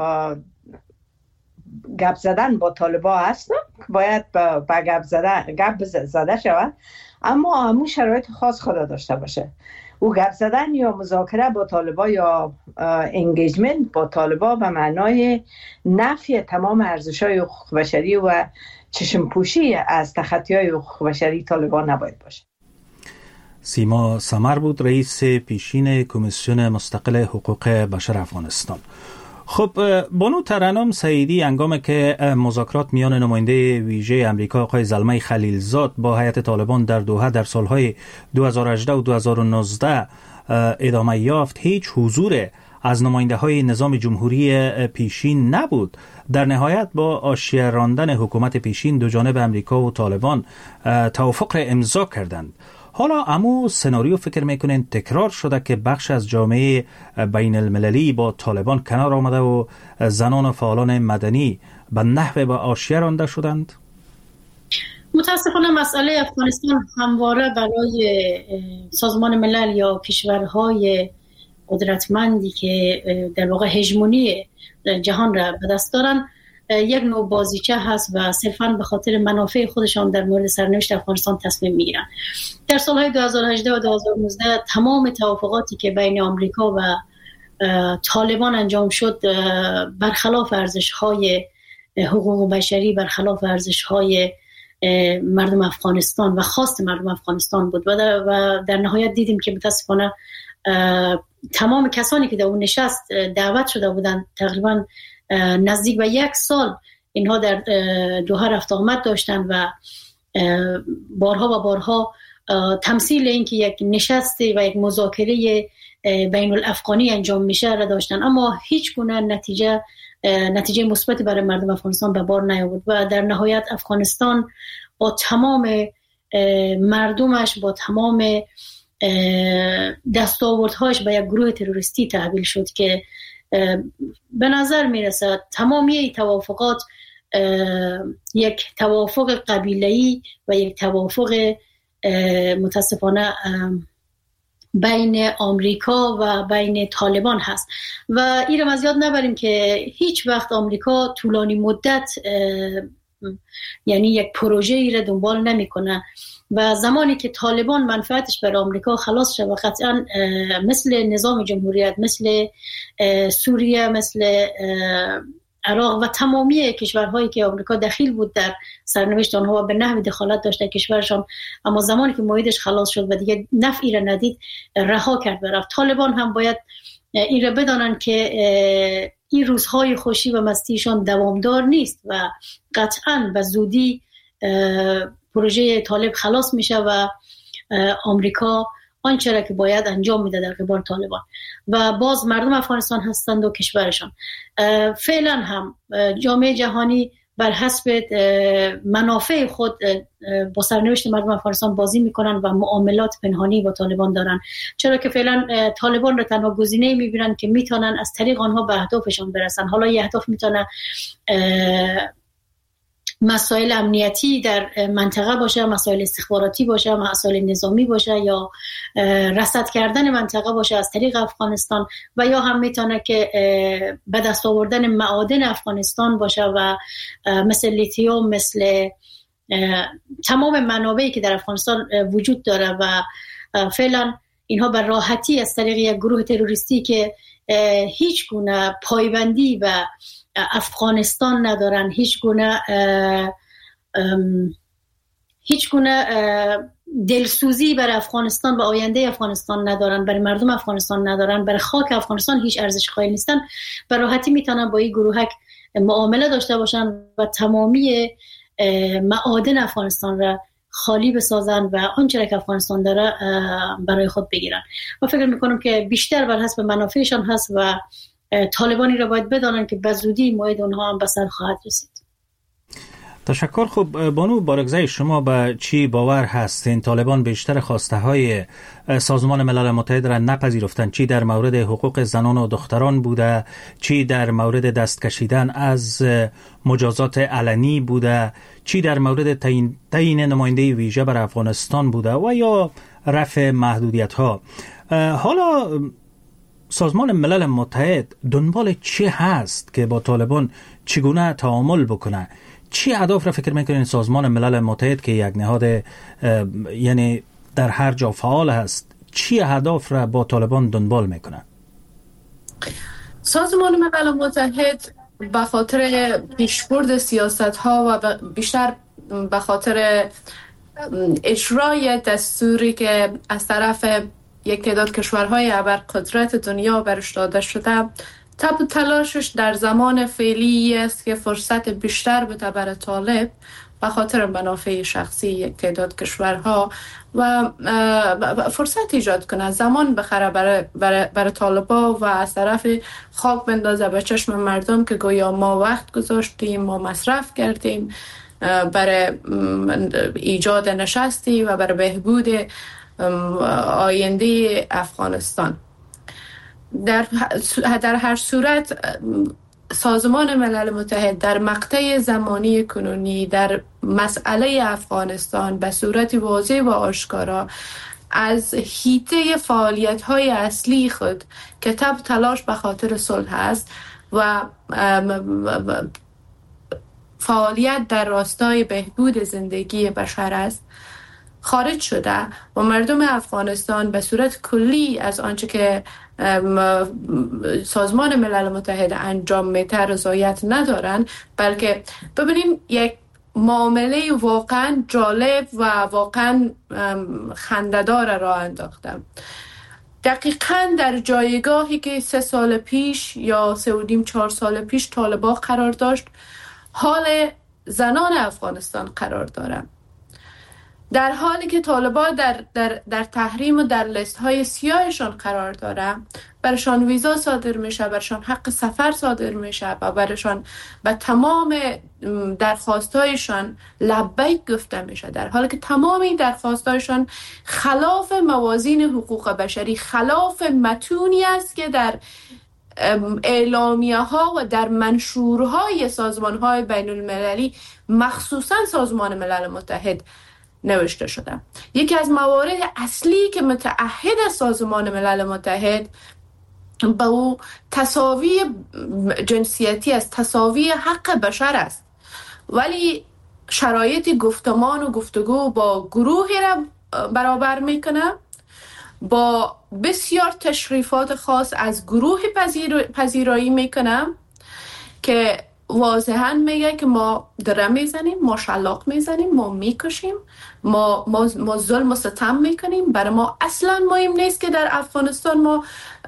گپ زدن با طالبا هستم، باید با گپ زدن گپ زده شود، اما همون شرایط خاص خدا داشته باشه. او گپ زدن یا مذاکره با طالبا یا انگیجمنت با طالبا به معنای نفی تمام ارزش‌های حقوق بشری و چشم پوشی از تخطی‌های حقوق بشری طالبان نباید باشه. سیما سمر بود، رئیس پیشین کمیسیون مستقل حقوق بشر افغانستان. خب بانو ترنم سعیدی، هنگامی که مذاکرات میان نماینده ویژه امریکا آقای زلمه خلیلزاد با هیئت طالبان در دوحه در سالهای دو هزار و هجده و دو هزار و نوزده ادامه یافت، هیچ حضور از نماینده های نظام جمهوری پیشین نبود. در نهایت با حاشیه راندن حکومت پیشین دو جانب امریکا و طالبان توافق را امضا کردند. حالا امو سناریو فکر میکنین تکرار شده که بخش از جامعه بین المللی با طالبان کنار آمده و زنان و فعالان مدنی به نحو به حاشیه رانده شدند؟ متاسفانه مسئله افغانستان همواره برای سازمان ملل یا کشورهای قدرتمندی که در واقع هژمونی جهان را به دست دارن یک نوع بازیچه هست و صرفاً به خاطر منافع خودشان در مورد سرنوشت افغانستان تصمیم میگیرن. در سالهای دو هزار و هجده و دو هزار و نوزده تمام توافقاتی که بین آمریکا و طالبان انجام شد برخلاف ارزش‌های حقوق بشری، برخلاف ارزش‌های مردم افغانستان و خواست مردم افغانستان بود و در, و در نهایت دیدیم که متاسفانه تمام کسانی که در اون نشست دعوت شده بودند تقریبا نزدیک به یک سال اینها در دوحه رفت آمد داشتن و بارها و بارها تمثیل این که یک نشست و یک مذاکره بین الافغانی انجام میشه را داشتن، اما هیچ گونه نتیجه نتیجه مثبتی برای مردم افغانستان به بار نیاورد و در نهایت افغانستان با تمام مردمش، با تمام دستاوردهاش به یک گروه تروریستی تحویل شد که به نظر میرسد تمامی توافقات یک توافق قبیله‌ای و یک توافق متاسفانه بین آمریکا و بین طالبان هست و این رو از یاد نبریم که هیچ وقت آمریکا طولانی مدت یعنی یک پروژه ای را دنبال نمی کنه و زمانی که طالبان منفعتش بر آمریکا خلاص شد و قطعا مثل نظام جمهوریت، مثل سوریه، مثل عراق و تمامی کشورهایی که آمریکا دخیل بود در سرنوشت آنها و به نحو دخالت داشته کشورشان، اما زمانی که موعدش خلاص شد و دیگه نفعی را ندید رها کرد برفت. طالبان هم باید این را بدانند که این روزهای خوشی و مستیشان دوامدار نیست و قطعاً به زودی پروژه طالب خلاص میشه و آمریکا آنچه را که باید انجام میده در قبال طالبان و باز مردم افغانستان هستند و کشورشان. فعلا هم جامعه جهانی بر حسب منافع خود با سرنوشت مردم افغانستان بازی میکنن و معاملات پنهانی با طالبان دارن، چرا که فعلا طالبان را تنها گزینه‌ای میبینن که میتونن از طریق آنها به اهدافشان برسن. حالا یه اهداف میتونه مسائل امنیتی در منطقه باشه، مسائل استخباراتی باشه، مسائل نظامی باشه یا رصد کردن منطقه باشه از طریق افغانستان و یا هم میتونه که به دست آوردن معادن افغانستان باشه و مثل لیتیوم، مثل تمام منابعی که در افغانستان وجود داره و فعلا اینها به راحتی از طریق یک گروه تروریستی که هیچ گونه پایبندی و افغانستان ندارن، هیچ گونه هیچ گونه دلسوزی برای افغانستان و آینده افغانستان ندارن، برای مردم افغانستان ندارن، برای خاک افغانستان هیچ ارزش قائل نیستن، به راحتی میتونن با این گروهک معامله داشته باشن و تمامی معادن افغانستان را خالی بسازن و آنچه که افغانستان داره برای خود بگیرن. و فکر میکنم که بیشتر بر حسب منافعشان هست و طالبانی را باید بدانن که به زودی موعد اونها هم به سر خواهد رسید. تشکر. خب بانو بارگزای، شما به چی باور هستین؟ طالبان بیشتر خواسته های سازمان ملل متحد را نپذیرفتن، چی در مورد حقوق زنان و دختران بوده، چی در مورد دست کشیدن از مجازات علنی بوده، چی در مورد تعیین تعیین نماینده ویژه بر افغانستان بوده و یا رفع محدودیت ها. حالا سازمان ملل متحد دنبال چی هست که با طالبان چگونه تعامل بکنه؟ چی اهداف را فکر میکنین سازمان ملل متحد که یک نهاد یعنی در هر جا فعال هست، چی اهداف را با طالبان دنبال میکنه؟ سازمان ملل متحد به خاطر پیشبرد سیاست ها و بیشتر به خاطر اجرای دستوری که از طرف یک تعداد کشورهای ابرقدرت دنیا برش داده شده، تب و تلاشش در زمان فعلی است که فرصت بیشتر بده برای طالب به خاطر منافع شخصی یک تعداد کشورها و فرصت ایجاد کنه، زمان بخره برای, برای, برای طالبا و از طرف خاک بندازه به چشم مردم که گویا ما وقت گذاشتیم، ما مصرف کردیم برای ایجاد نشستی و برای بهبود آینده افغانستان. در در هر صورت سازمان ملل متحد در مقطع زمانی کنونی در مسئله افغانستان به صورت واضح و آشکارا از حیطه فعالیت های اصلی خود که تب تلاش به خاطر صلح است و فعالیت در راستای بهبود زندگی بشر است خارج شده و مردم افغانستان به صورت کلی از آنچه که سازمان ملل متحد انجام میده رضایت ندارن، بلکه ببینیم یک معامله واقعا جالب و واقعا خنده‌دار را انداختم. دقیقاً در جایگاهی که سه سال پیش یا سه و نیم چهار سال پیش طالبان قرار داشت، حال زنان افغانستان قرار دارم. در حالی که طالبان در, در, در تحریم و در لیست های سیاهشان قرار دارم، برشان ویزا صادر میشه، برشان حق سفر صادر میشه و برشان به تمام درخواستایشان لبیک گفته میشه، در حالی که تمام این درخواستایشان خلاف موازین حقوق بشری، خلاف متونی است که در اعلامیه ها و در منشورهای سازمان های بین المللی مخصوصا سازمان ملل متحد نوشته شده. یکی از موارد اصلی که متعهد سازمان ملل متحد به او تساوی جنسیتی است، تساوی حق بشر است، ولی شرایط گفتمان و گفتگو با گروهی را برابر میکنه، با بسیار تشریفات خاص از گروه پذیر... پذیرایی میکنم که واضحاً میگه که ما دره میزنیم، ما شلاق میزنیم، ما میکشیم، ما, ما, ما ظلم و ستم میکنیم. برای ما اصلا مهم نیست که در افغانستان ما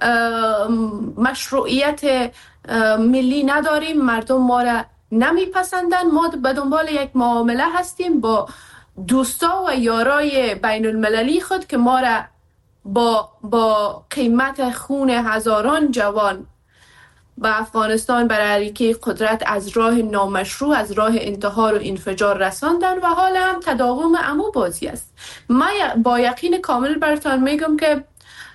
مشروعیت ملی نداریم، مردم ما را نمیپسندن، ما به دنبال یک معامله هستیم با دوستا و یارای بین المللی خود که ما را با, با قیمت خون هزاران جوان به افغانستان برای علیه قدرت از راه نامشروع، از راه انتحار و انفجار رساندن و حالا هم تداوم عمو بازی است. من با یقین کامل براتون میگم که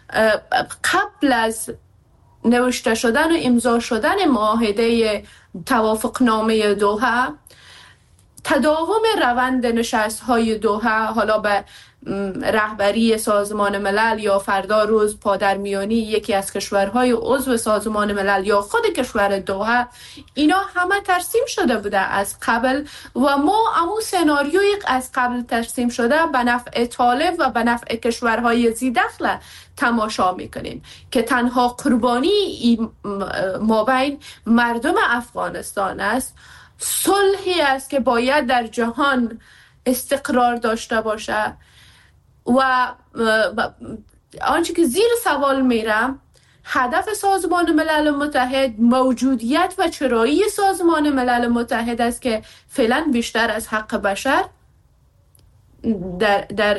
قبل از نوشته شدن و امضا شدن معاهده توافقنامه دوحه، تداوم روند نشست‌های دوحه، حالا به رهبری سازمان ملل یا فردا روز پادرمیانی یکی از کشورهای عضو سازمان ملل یا خود کشور دوحه، اینا همه ترسیم شده بوده از قبل و ما امو سناریوی از قبل ترسیم شده به نفع طالب و به نفع کشورهای زیدخل تماشا میکنیم که تنها قربانی مابین مردم افغانستان است، صلحی است که باید در جهان استقرار داشته باشه و آنچه که زیر سوال میرم هدف سازمان ملل متحد، موجودیت و چرایی سازمان ملل متحد است که فعلا بیشتر از حق بشر در, در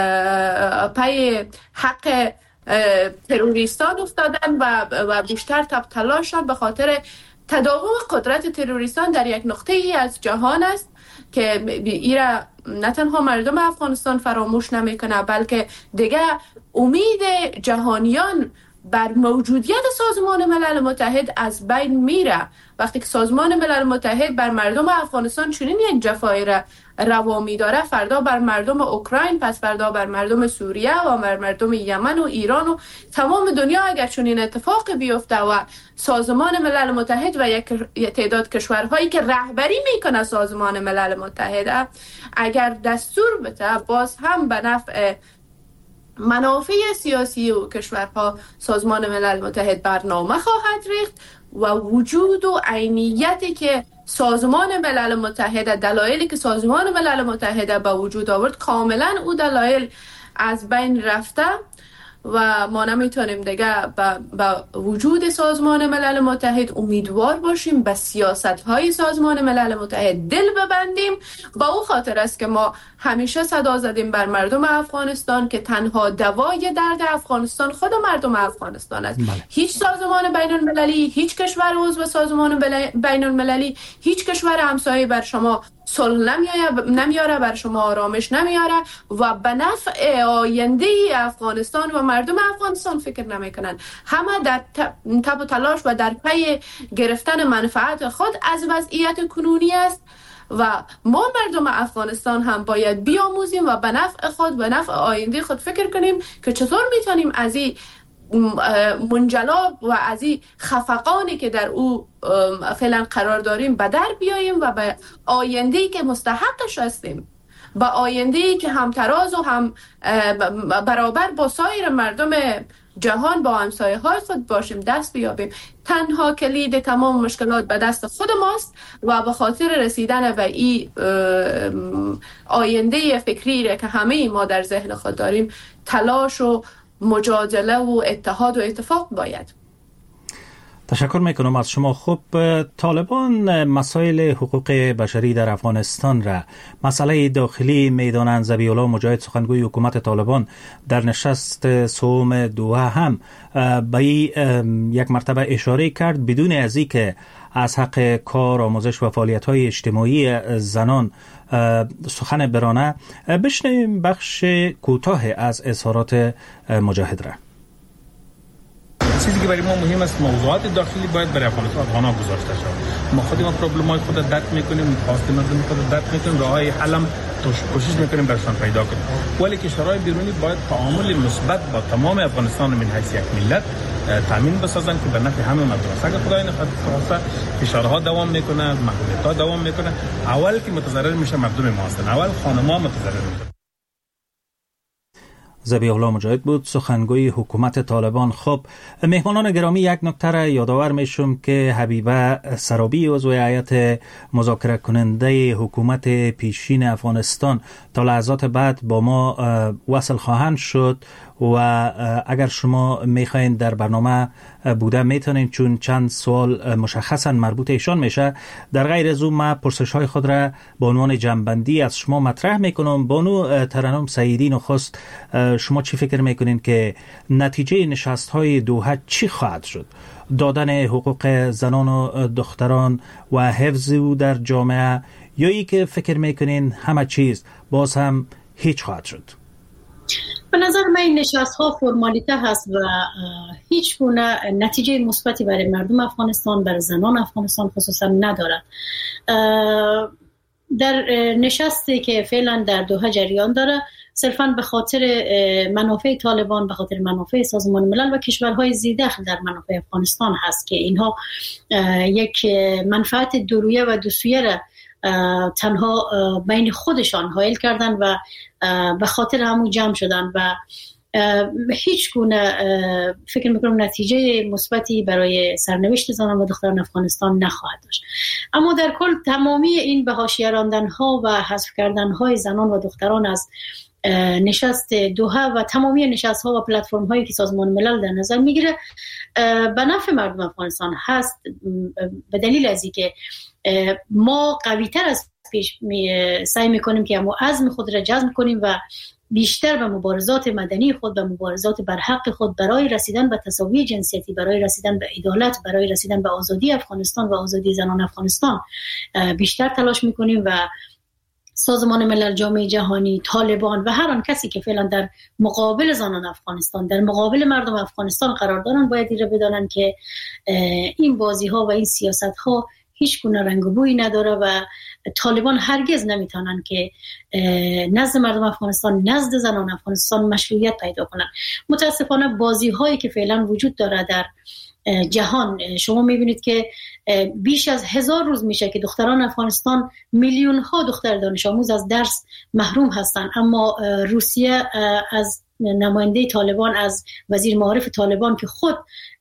پای حق تروریستان افتادن و, و بیشتر تب تلاشن به خاطر تداوم قدرت تروریستان در یک نقطه ای از جهان است که ایرا نه تنها مردم افغانستان فراموش نمیکنه، بلکه دیگه امید جهانیان بر موجودیت سازمان ملل متحد از بین میره. وقتی که سازمان ملل متحد بر مردم افغانستان چنین یک جفایی را روا می‌داره، فردا بر مردم اوکراین، پس فردا بر مردم سوریه و بر مردم یمن و ایران و تمام دنیا اگر چنین اتفاق بیفته و سازمان ملل متحد و یک تعداد کشورهایی که رهبری میکنه سازمان ملل متحد اگر دستور بده، باز هم به نفع منافع سیاسی و کشورها سازمان ملل متحد برنامه خواهد ریخت و وجود و عینیتی که سازمان ملل متحد، دلایلی که سازمان ملل متحد به وجود آورد، کاملا او دلایل از بین رفته و ما نمیتونیم دیگه با وجود سازمان ملل متحد امیدوار باشیم، به سیاست های سازمان ملل متحد دل ببندیم. با او خاطر است که ما همیشه صدا زدیم بر مردم افغانستان که تنها دوای درد افغانستان خود مردم افغانستان است. بله. هیچ سازمان بین المللی، هیچ کشور عضو سازمان بین المللی، هیچ کشور همسایه بر شما صلح نمیاره، بر شما آرامش نمیاره و به نفع آینده افغانستان و مردم افغانستان فکر نمیکنن. همه در تب و تلاش و در پی گرفتن منفعت خود از وضعیت کنونی است و ما مردم افغانستان هم باید بیاموزیم و به نفع خود به نفع آینده خود فکر کنیم که چطور میتونیم از این منجلاب و از این خفقانی که در او فعلا قرار داریم به در بیاییم و به آینده‌ای که مستحقش هستیم، به آینده‌ای که هم تراز و هم برابر با سایر مردم جهان با همسایه های خود باشیم دست بیابیم. تنها کلید تمام مشکلات به دست خود ماست و به خاطر رسیدن به این آینده فکری که همه ما در ذهن خود داریم تلاش و مجادله و اتحاد و اتفاق باید. تشکر میکنم از شما. خب طالبان مسائل حقوق بشری در افغانستان را مسئله داخلی میدانند. ذبیح‌الله مجاهد سخنگوی حکومت طالبان در نشست سوم دوحه هم به یک مرتبه اشاره کرد بدون از اینکه از حق کار، آموزش و فعالیت‌های اجتماعی زنان سخن برانه. بشنویم بخش کوتاه از اظهارات مجاهد را. چیزی که برای ما مهم است موضوعات داخلی باید برای افغانستان افغانا گذاشته شود. ما خودمون پروبلم‌های خود را درک می‌کنیم، خواست مردم خود را درک می‌کنیم، راه‌های حلم کوشش می‌کنیم برشان پیدا کنیم. ولی کشورهای بیرونی باید تعامل مثبت با تمام افغانستان من حیث یک ملت تامین بسازن که به نفع همه مردم است. اگر خدای نخواسته فشارها دوام میکنه، محدودیت‌ها دوام میکنه، اول که متضرر میشه مردم ما هستند، اول خانم‌ها متضرر میشن. ذبیح‌الله مجاهد بود سخنگوی حکومت طالبان. خب مهمانان گرامی، یک نکته را یادآور میشم که حبیبه سرابی عضو هیئت مذاکره کننده حکومت پیشین افغانستان تا لحظات بعد با ما وصل خواهند شد و اگر شما میخواین در برنامه بوده میتونین، چون چند سوال مشخصا مربوط ایشان میشه. در غیر از اون من پرسش های خود را به عنوان جنبندی از شما مطرح میکنم. بانو ترنم سعیدی نخست، شما چی فکر میکنین که نتیجه نشست های دوحه چی خواهد شد؟ دادن حقوق زنان و دختران و حفظ او در جامعه، یا ای که فکر میکنین همه چیز باز هم هیچ خواهد شد؟ به نظر من این نشست ها فرمالیته هست و هیچ گونه نتیجه مثبتی برای مردم افغانستان، برای زنان افغانستان خصوصا ندارد. در نشستی که فعلا در دوحه جریان داره صرفاً به خاطر منافع طالبان، به خاطر منافع سازمان ملل و کشورهای ذی‌دخل در منافع افغانستان هست که اینها یک منفعت دورویه و دوسویه را تنها بین خودشان حائل کردن و به خاطر همون جمع شدن و هیچ گونه فکر میکنم نتیجه مثبتی برای سرنوشت زنان و دختران افغانستان نخواهد داشت. اما در کل تمامی این به حاشیه راندن ها و حذف کردن های زنان و دختران از نشست دوحه و تمامی نشست ها و پلتفرم هایی که سازمان ملل در نظر میگیره به نفع مردم افغانستان هست، به دلیل از اینکه ما قوی تر از پیش می سعی میکنیم که ما عزم خود را جزم کنیم و بیشتر به مبارزات مدنی خود، به مبارزات بر حق خود برای رسیدن به تساوی جنسیتی، برای رسیدن به عدالت، برای رسیدن به آزادی افغانستان و آزادی زنان افغانستان بیشتر تلاش میکنیم و سازمان ملل، جامعه جهانی، طالبان و هر آن کسی که فعلا در مقابل زنان افغانستان، در مقابل مردم افغانستان قرار دارن باید این را بدانن که این بازی ها و این سیاست ها هیچ گونه رنگ و بویی نداره و طالبان هرگز نمیتونن که نزد مردم افغانستان، نزد زنان افغانستان مشروعیت پیدا کنن. متاسفانه بازی هایی که فعلا وجود داره در جهان، شما میبینید که بیش از هزار روز میشه که دختران افغانستان، میلیون ها دختر دانش آموز از درس محروم هستن، اما روسیه از نماینده طالبان، از وزیر معارف طالبان که خود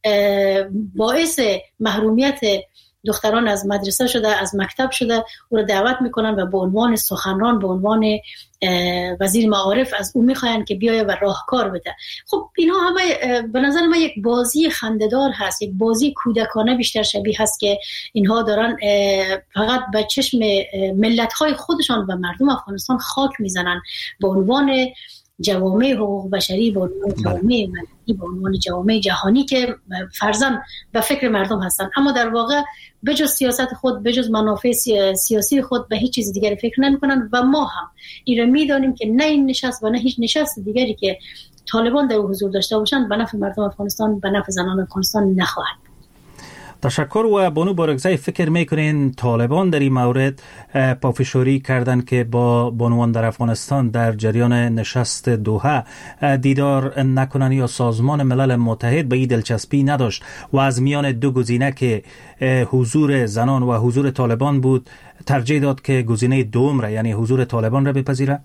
باعث محرومیت دختران از مدرسه شده، از مکتب شده، او را دعوت میکنن و به عنوان سخنران، به عنوان وزیر معارف از او میخواین که بیایه و راهکار بده. خب اینها همه به نظر من یک بازی خنده‌دار هست، یک بازی کودکانه بیشتر شبیه هست که اینها دارن فقط به چشم ملت‌های خودشان و مردم افغانستان خاک میزنن به عنوان جوامع حقوق بشری، به عنوان جوامع مدنی، به عنوان جوامع جهانی که فرضاً به فکر مردم هستن، اما در واقع بجز سیاست خود، بجز منافع سیاسی خود به هیچ چیز دیگری فکر نمی‌کنن و ما هم این را می‌دانیم که نه این نشست و نه هیچ نشست دیگری که طالبان در حضور داشته باشند به نفع مردم افغانستان، به نفع زنان افغانستان نخواهد. تشکر. و بانو بارگزای فکر میکنین طالبان در این مورد پافشاری کردن که با بانوان در افغانستان در جریان نشست دوحه دیدار نکنن یا سازمان ملل متحد به این دلچسپی نداشت و از میان دو گزینه که حضور زنان و حضور طالبان بود ترجیح داد که گزینه دوم را یعنی حضور طالبان را بپذیره؟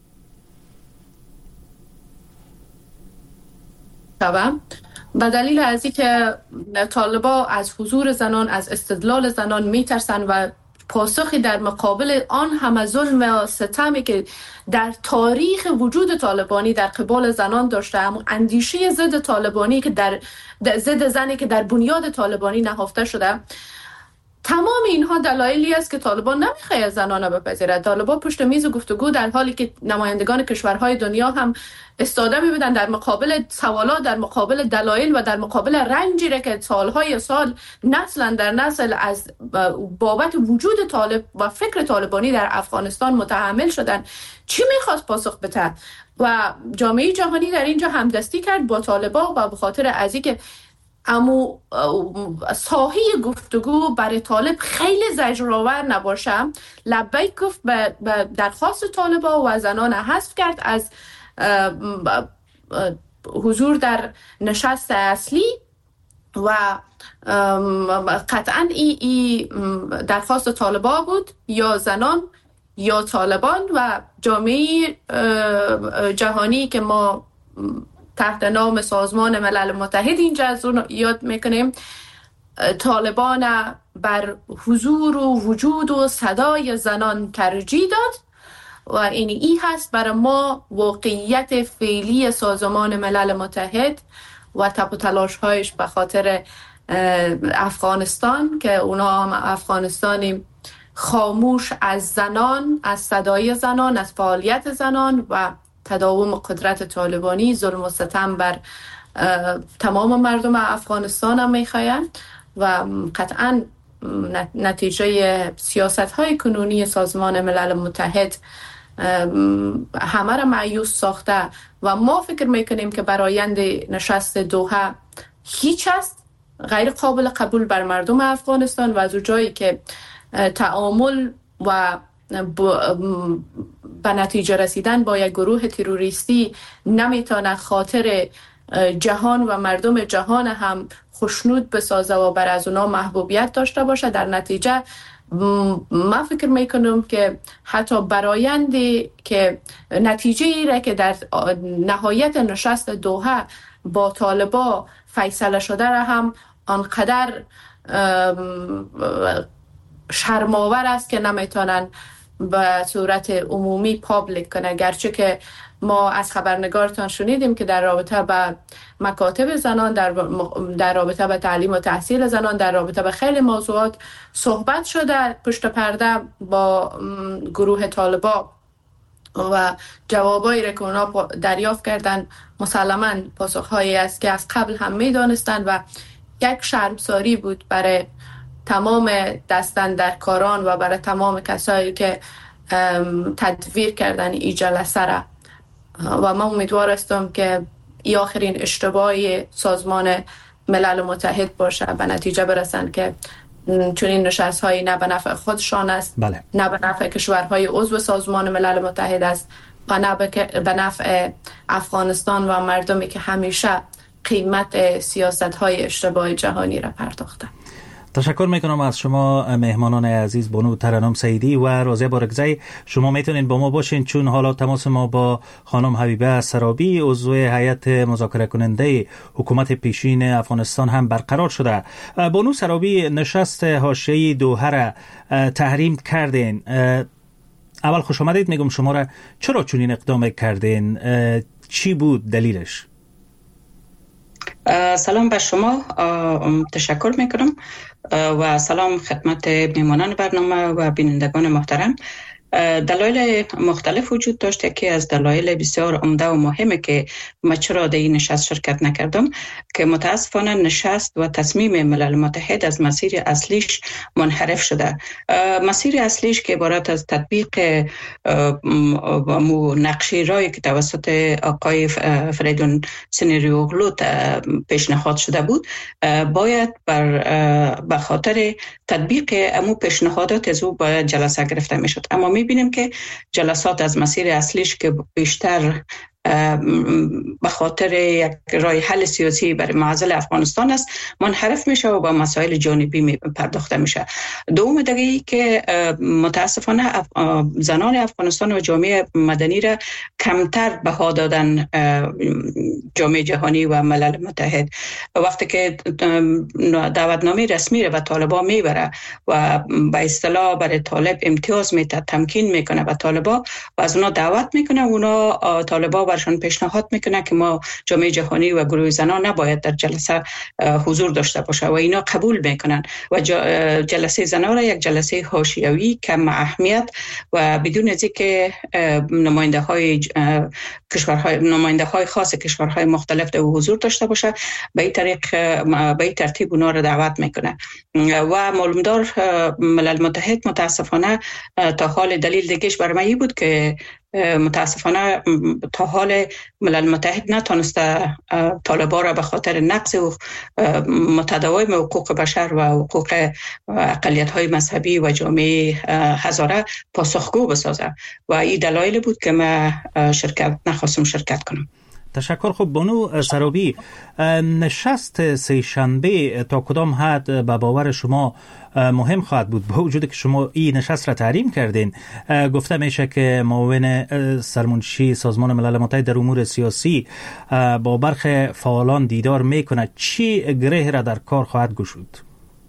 طبعا به دلیل از اینکه طالبا از حضور زنان، از استدلال زنان میترسن و پاسخی در مقابل آن همه ظلم و ستمی که در تاریخ وجود طالبانی در قبال زنان داشته، اما اندیشه ضد طالبانی که در ضد زنی که در بنیاد طالبانی نهفته شده، تمام اینها دلایلی است که طالبان نمیخواد زنان بپذیرد. طالبان پشت میز گفتگو در حالی که نمایندگان کشورهای دنیا هم استاده میبودن در مقابل سوالات، در مقابل دلایل و در مقابل رنجی را که سالهای سال نسل در نسل از بابت وجود طالب و فکر طالبانی در افغانستان متحمل شدن، چی میخواست پاسخ بده؟ و جامعه جهانی در اینجا همدستی کرد با طالبان و به خاطر از اینکه اما ساحه گفتگو برای طالب خیلی زجرآور نباشه، لبیک گفت به درخواست طالبا و زنان حذف کرد از حضور در نشست اصلی و قطعا این ای درخواست طالبا بود، یا زنان یا طالبان. و جامعه جهانی که ما تحت نام سازمان ملل متحد اینجا از اون یاد میکنیم، طالبان بر حضور و وجود و صدای زنان ترجیح داد و این ای هست برای ما واقعیت فعلی سازمان ملل متحد و تب و تلاش هایش به خاطر افغانستان، که اونا هم افغانستانی خاموش از زنان، از صدای زنان، از فعالیت زنان و تداوم قدرت طالبانی، ظلم و ستم بر تمام مردم افغانستان هم میخواهند و قطعا نتیجه سیاست های کنونی سازمان ملل متحد همه را مایوس ساخته و ما فکر میکنیم که برآیند نشست دوحه هیچ است، غیر قابل قبول بر مردم افغانستان و از جایی که تعامل و به نتیجه رسیدن با یک گروه تروریستی نمیتونه خاطر جهان و مردم جهان هم خوشنود بسازه و بر از اونا محبوبیت داشته باشه، در نتیجه من فکر میکنم که حتی برآیندی که نتیجه ای را که در نهایت نشست دوحه با طالبا فیصله شده را هم آنقدر شرم‌آور است که نمیتونن به صورت عمومی پابلیک کنه. گرچه که ما از خبرنگارتان شنیدیم که در رابطه به مکاتب زنان، در, در رابطه به تعلیم و تحصیل زنان، در رابطه به خیلی موضوعات صحبت شده پشت پرده با گروه طالبا و جوابایی را که اونا دریافت کردن مسلماً پاسخهایی است که از قبل هم میدانستند و یک شرمساری بود برای تمام دستاندرکاران و برای تمام کسایی که تدویر کردن این جلسه را. و من امیدوار هستم که این آخرین اشتباهی سازمان ملل متحد باشه، به نتیجه برسن که چون این نشست هایی نه به نفع خودشان است، بله. نه به نفع کشورهای عضو سازمان ملل متحد است و نه به نفع افغانستان و مردمی که همیشه قیمت سیاست های اشتباه جهانی را پرداختن. تشکر میکنم از شما مهمانان عزیز، بانو ترنم سعیدی و رازیه بارگزئی. شما میتونین با ما باشین چون حالا تماس ما با خانم حبیبه سرابی عضو هیئت مذاکره کننده حکومت پیشین افغانستان هم برقرار شده. بانو سرابی، نشست حاشیه‌ای دوحه را تحریم کردین. اول خوش آمدید میگم شما را. چرا چنین اقدام کردین؟ چی بود دلیلش؟ سلام بر شما، تشکر میکنم و سلام خدمت میهمانان برنامه و بینندگان محترم. دلایل مختلف وجود داشته که از دلایل بسیار عمده و مهمه که من چرا در این نشست شرکت نکردم که متاسفانه نشست و تصمیم ملل متحد از مسیر اصلیش منحرف شده. مسیر اصلیش که عبارت از تطبیق نقشه راهی که توسط آقای فریدون سنیریوغلو پیشنهاد شده بود باید بر به خاطر تطبیق امو پیشنهادات از او باید جلسه گرفته می شد. اما می بینیم که جلسات از مسیر اصلیش که بیشتر به خاطر یک راه حل سیاسی برای معضل افغانستان است منحرف میشه و با مسائل جانبی می پرداخته میشه. دوم دیگه که متاسفانه زنان افغانستان و جامعه مدنی را کمتر بها دادن جامعه جهانی و ملل متحد. وقتی که دعوتنامه رسمی را به طالبان میبره و به اصطلاح برای طالب امتیاز میده، تمکین میکنه به طالبان و از اونا دعوت میکنه، اونا طالبان برشان پیشنهاد میکنه که ما جامعه جهانی و گروه زنان نباید در جلسه حضور داشته باشه و اینا قبول میکنن و جلسه زنان را یک جلسه حاشیه‌ای کم اهمیت و بدون از اینکه نماینده های کشورهای نماینده های خاص کشورهای مختلف در حضور داشته باشه به این طریق به این ترتیب اونا را دعوت میکنه و معلومدار ملل متحد متاسفانه تا حال دلیل دیگهش برای بود که متاسفانه تا حال ملل متحد نتونسته طالبان را به خاطر نقض متداوم حقوق بشر و حقوق اقلیت‌های مذهبی و جامعه هزاره پاسخگو بسازه و این دلایل بود که من شرکت نخواستم شرکت کنم. تشکر. خب بانو سرابی، نشست سه شنبه تا کدام حد به باور شما مهم خواهد بود؟ با وجود که شما این نشست را تحریم کردین، گفته میشه که معاون سرمنشی سازمان ملل متحد در امور سیاسی با برخی فعالان دیدار میکنه، چی گره را در کار خواهد گشود؟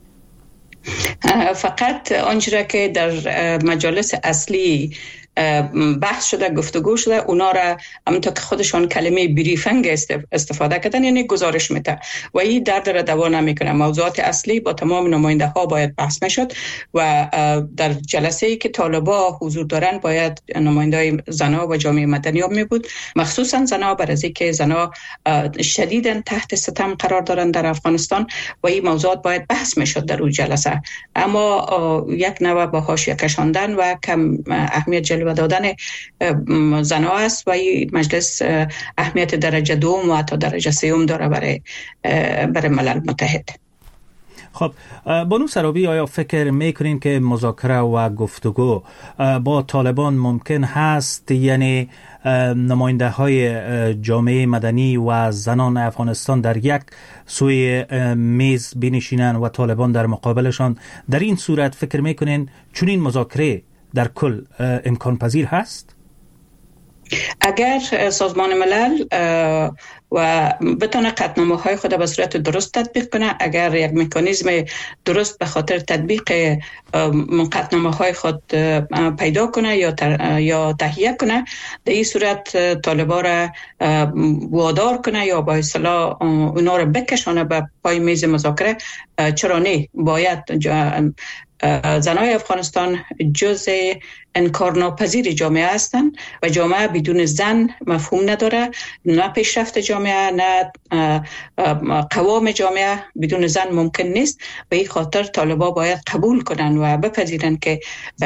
فقط آنچه که در مجالس اصلی بحث شده، گفتگو شده، اونا را همونطور که خودشان کلمه بریفنگ استفاده کردن، یعنی گزارش میده و این درد را دوا نمیکنه. موضوعات اصلی با تمام نماینده ها باید بحث میشد و در جلسه ای که طالبا حضور دارن باید نماینده زنا و جامعه مدنی هم می بود، مخصوصا زنا، برای اینکه زنا شدیداً تحت ستم قرار دارن در افغانستان و این موضوعات باید بحث میشد در اون جلسه. اما یک نوع با حاشیه کشاندن و کم اهمیت جلوه دادن زنها است و این مجلس اهمیت درجه دوم و حتی درجه سوم داره برای برای ملل متحد. خب بانو سرابی، آیا فکر میکنین که مذاکره و گفتگو با طالبان ممکن هست، یعنی نماینده های جامعه مدنی و زنان افغانستان در یک سوی میز بنشینن و طالبان در مقابلشان؟ در این صورت فکر میکنین چنین مذاکره در کل امکان پذیر هست؟ اگر سازمان ملل و بتونه قطعنامه های خود به صورت درست تطبیق کنه، اگر یک مکانیزم درست به خاطر تطبیق قطعنامه های خود پیدا کنه یا یا تهیه کنه، در این صورت طالبان را وادار کنه یا با اصطلاح اونا را بکشانه به پای میز مذاکره، چرا نه؟ باید زنای افغانستان جزء انکارناپذیر جامعه هستند و جامعه بدون زن مفهوم نداره، نه پیشرفت جامعه نه قوام جامعه بدون زن ممکن نیست. به این خاطر طالبان باید قبول کنن و بپذیرن که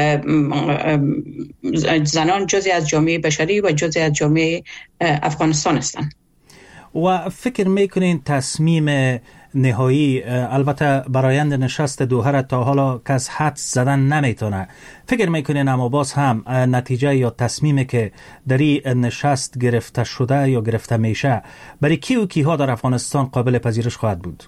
زنان جزء از جامعه بشری و جزء از جامعه افغانستان هستند. و فکر میکنین تصمیم نهایی، البته برایند نشست دوحه را تا حالا کس حد زدن نمیتونه، فکر میکنین اما باز هم نتیجه یا تصمیمی که در این نشست گرفته شده یا گرفته میشه برای کی و کیها در افغانستان قابل پذیرش خواهد بود؟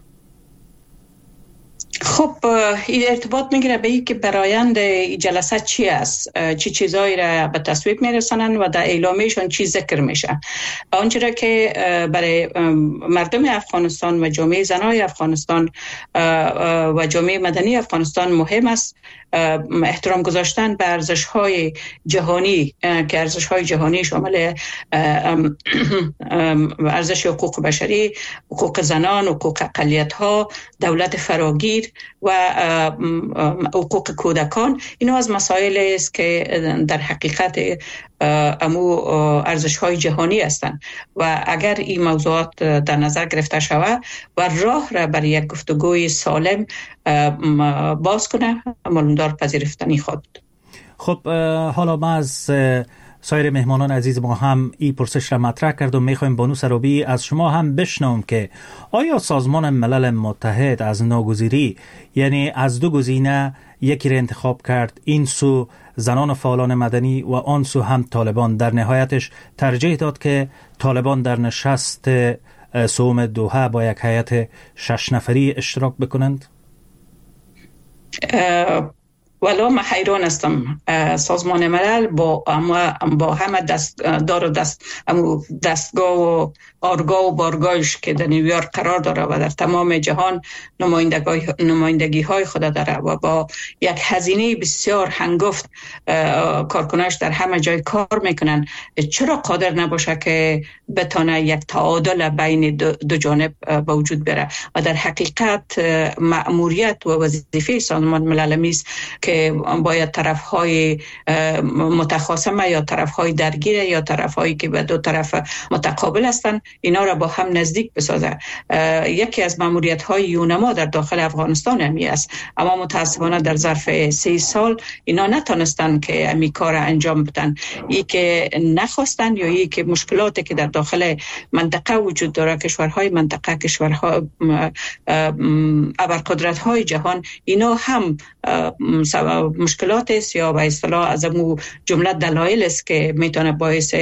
خب این ارتباط میگیره به این که برایند جلسه چی است، چی چیزایی را به تصویب میرسانن و در اعلامیشان چی ذکر میشه. آنچه را که برای مردم افغانستان و جامعه زنای افغانستان و جامعه مدنی افغانستان مهم است، احترام گذاشتن به ارزش‌های جهانی که ارزش‌های جهانی شامل ارزش حقوق بشری، حقوق زنان، حقوق اقلیت‌ها، دولت فراگیر و حقوق کودکان، اینا از مسائل است که در حقیقت امو ارزش های جهانی هستند و اگر این موضوعات در نظر گرفته شود و راه را برای یک گفتگوی سالم باز کنه، ملمدار پذیرفتنی خواهد. خب حالا ما از سایر مهمانان عزیز ما هم این پرسش را مطرح کرد و میخوایم بانو سرابی از شما هم بشنوم که آیا سازمان ملل متحد از ناگزیری، یعنی از دو گزینه یکی را انتخاب کرد، این سو زنان و فعالان مدنی و آن سو هم طالبان، در نهایتش ترجیح داد که طالبان در نشست سوم دوحه با یک هیئت شش نفری اشتراک بکنند؟ ولی من حیران هستم. سازمان ملل با با همه دست دار و دست دستگاه و آرگاه و بارگاهش که در نیویورک قرار داره و در تمام جهان نمایندگی های خود داره و با یک هزینه بسیار هنگفت کارکناش در همه جای کار میکنن، چرا قادر نباشه که بتونه یک تعادل بین دو, دو جانب به وجود بره؟ و در حقیقت مأموریت و وظیفه سازمان ملل میست که باید طرف‌های متخاصم یا طرف‌های درگیر یا طرف‌هایی که به دو طرف متقابل هستند اینا را با هم نزدیک بسازه. یکی از مأموریت‌های یونما در داخل افغانستان همی است، اما متاسفانه در ظرف سه سال اینا نتونستن که امی کار انجام بدن. ای که نخواستن یا ای که مشکلاتی که در داخل منطقه وجود داره، کشورهای منطقه، کشورها ابرقدرت‌های جهان، اینا هم مشکلات است یا به اصطلاح از اون جمله دلایل است که میتونه باعث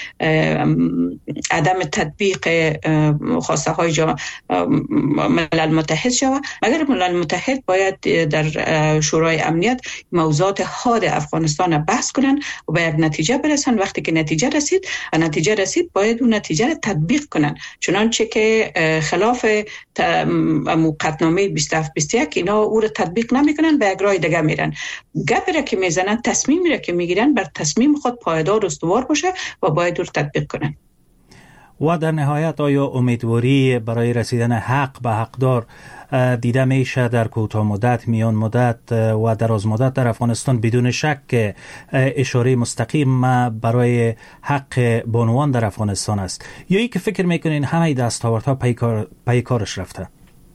عدم تطبیق خواسته های ملل متحد شود. مگر ملل متحد باید در شورای امنیت موضوعات حاد افغانستان بحث کنن و به یک نتیجه برسن. وقتی که نتیجه رسید نتیجه رسید باید اون نتیجه رو تطبیق کنن، چنانچه که خلاف قطعنامه بیست و هفت بیست و یک اینا او رو تطبیق نمیکنن، به یک راه دیگه میرن. گپی را که میزنن، تصمیمی را که میگیرن، بر تصمیم خود پایدار و استوار باشه و باید رو تطبیق کنن. و در نهایت آیا امیدواری برای رسیدن حق به حقدار دیده میشه در کوتاه مدت، میان مدت و دراز مدت در افغانستان؟ بدون شک که اشاره مستقیم برای حق بانوان در افغانستان است، یا ای که فکر میکنین همه دستاوردها پیکار پیکارش رفته؟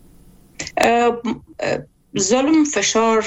ظلم، فشار،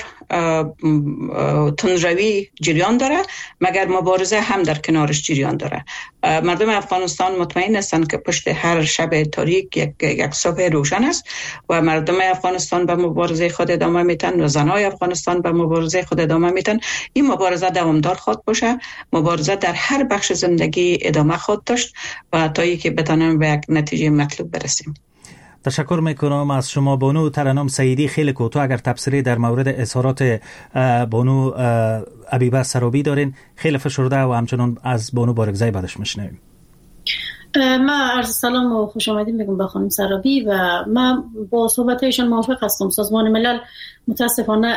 تندروی جریان داره، مگر مبارزه هم در کنارش جریان داره. مردم افغانستان مطمئن هستند که پشت هر شب تاریک یک یک صبح روشن است و مردم افغانستان به مبارزه خود ادامه میتن و زنای افغانستان به مبارزه خود ادامه میتن. این مبارزه دوامدار خواهد باشه، مبارزه در هر بخش زندگی ادامه خواهد داشت و تا اینکه بتونیم به یک نتیجه مطلوب برسیم. تشکر میکنم از شما بانو ترنم سعیدی. خیلی کوتاه اگر تبصره در مورد اظهارات بانو عبیبه سرابی دارین، خیلی فشرده، و همچنان از بانو بارگزای بعدش میشنویم. من عرض سلام و خوش آمدید میگم به خانم سرابی و من با صحبتایشان موافق هستم. سازمان ملل متاسفانه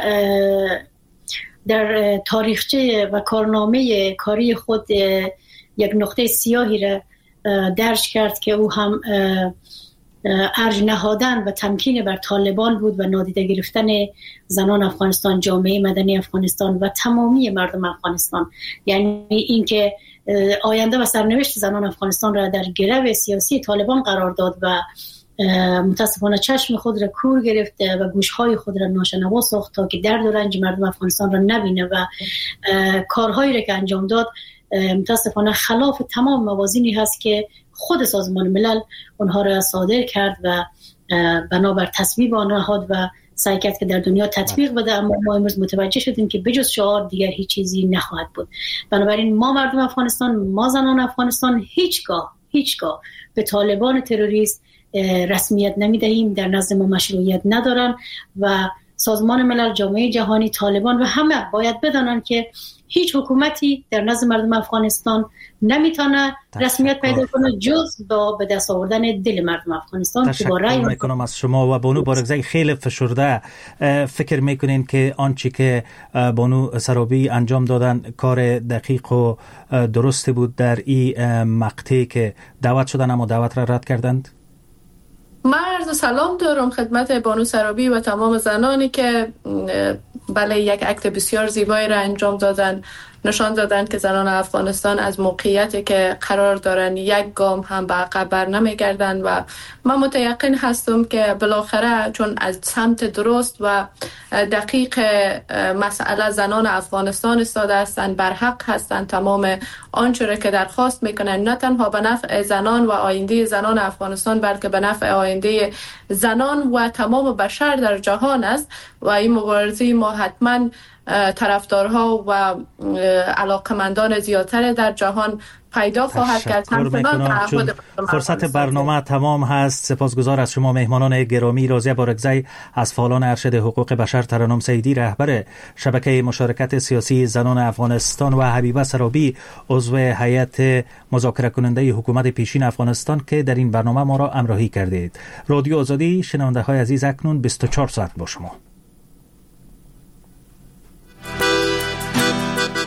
در تاریخچه و کارنامه کاری خود یک نقطه سیاهی را درج کرد که او هم ارج نهادن و تمکین بر طالبان بود و نادیده گرفتن زنان افغانستان، جامعه مدنی افغانستان و تمامی مردم افغانستان. یعنی اینکه آینده و سرنوشت زنان افغانستان را در گرو سیاسی طالبان قرار داد و متاسفانه چشم خود را کور گرفته و گوشهای خود را ناشنوا ساخت تا که درد و رنج مردم افغانستان را نبینه و کارهایی را که انجام داد متاسفانه خلاف تمام موازینی هست که خود سازمان ملل اونها را صادر کرد و بنابر تصویب آن نهاد و سعی کرد که در دنیا تطبیق بده. اما ما امروز متوجه شدیم که بجز شعار دیگر هیچ چیزی نخواهد بود. بنابراین ما مردم افغانستان، ما زنان افغانستان هیچگاه هیچگاه به طالبان تروریست رسمیت نمیدهیم، در نزد ما مشروعیت ندارن و سازمان ملل، جامعه جهانی، طالبان و همه باید بدانند که هیچ حکومتی در نزد مردم افغانستان نمیتونه رسمیت پیدا کنه جز با به دست آوردن دل مردم افغانستان. تشکر میکنم از شما. و بانو بارگزای خیلی فشرده، فکر میکنین که آنچه که بانو سرابی انجام دادن کار دقیق و درستی بود در این مقطعی که دعوت شدن اما دعوت را رد کردند؟ من عرض سلام دارم خدمت بانو سرابی و تمام زنانی که بله یک اکت بسیار زیبایی را انجام دادن، نشان دادن که زنان افغانستان از موقعیتی که قرار دارن یک گام هم به عقب بر نمیگردن و من متیقن هستم که بالاخره چون از سمت درست و دقیق مسئله زنان افغانستان استاده هستند، بر حق هستند، تمام آنچه را که درخواست میکنن نه تنها به نفع زنان و آینده زنان افغانستان بلکه به نفع آینده زنان و تمام بشر در جهان است و این مبارزه ما حتما طرفدارها و علاقمندان زیادتر در جهان پیدا خواهد کرد. همچنان فرصت برنامه تمام هست. سپاسگزار از شما مهمانان گرامی. راضیه بارگزی از فعالان ارشد حقوق بشر، ترنم سیدی رهبر شبکه مشارکت سیاسی زنان افغانستان و حبیبه سرابی عضو هیئت مذاکره کننده حکومت پیشین افغانستان که در این برنامه ما را همراهی کردید. رادیو آزادی، شنونده های عزیز، اکنون بیست و چهار ساعت با شما.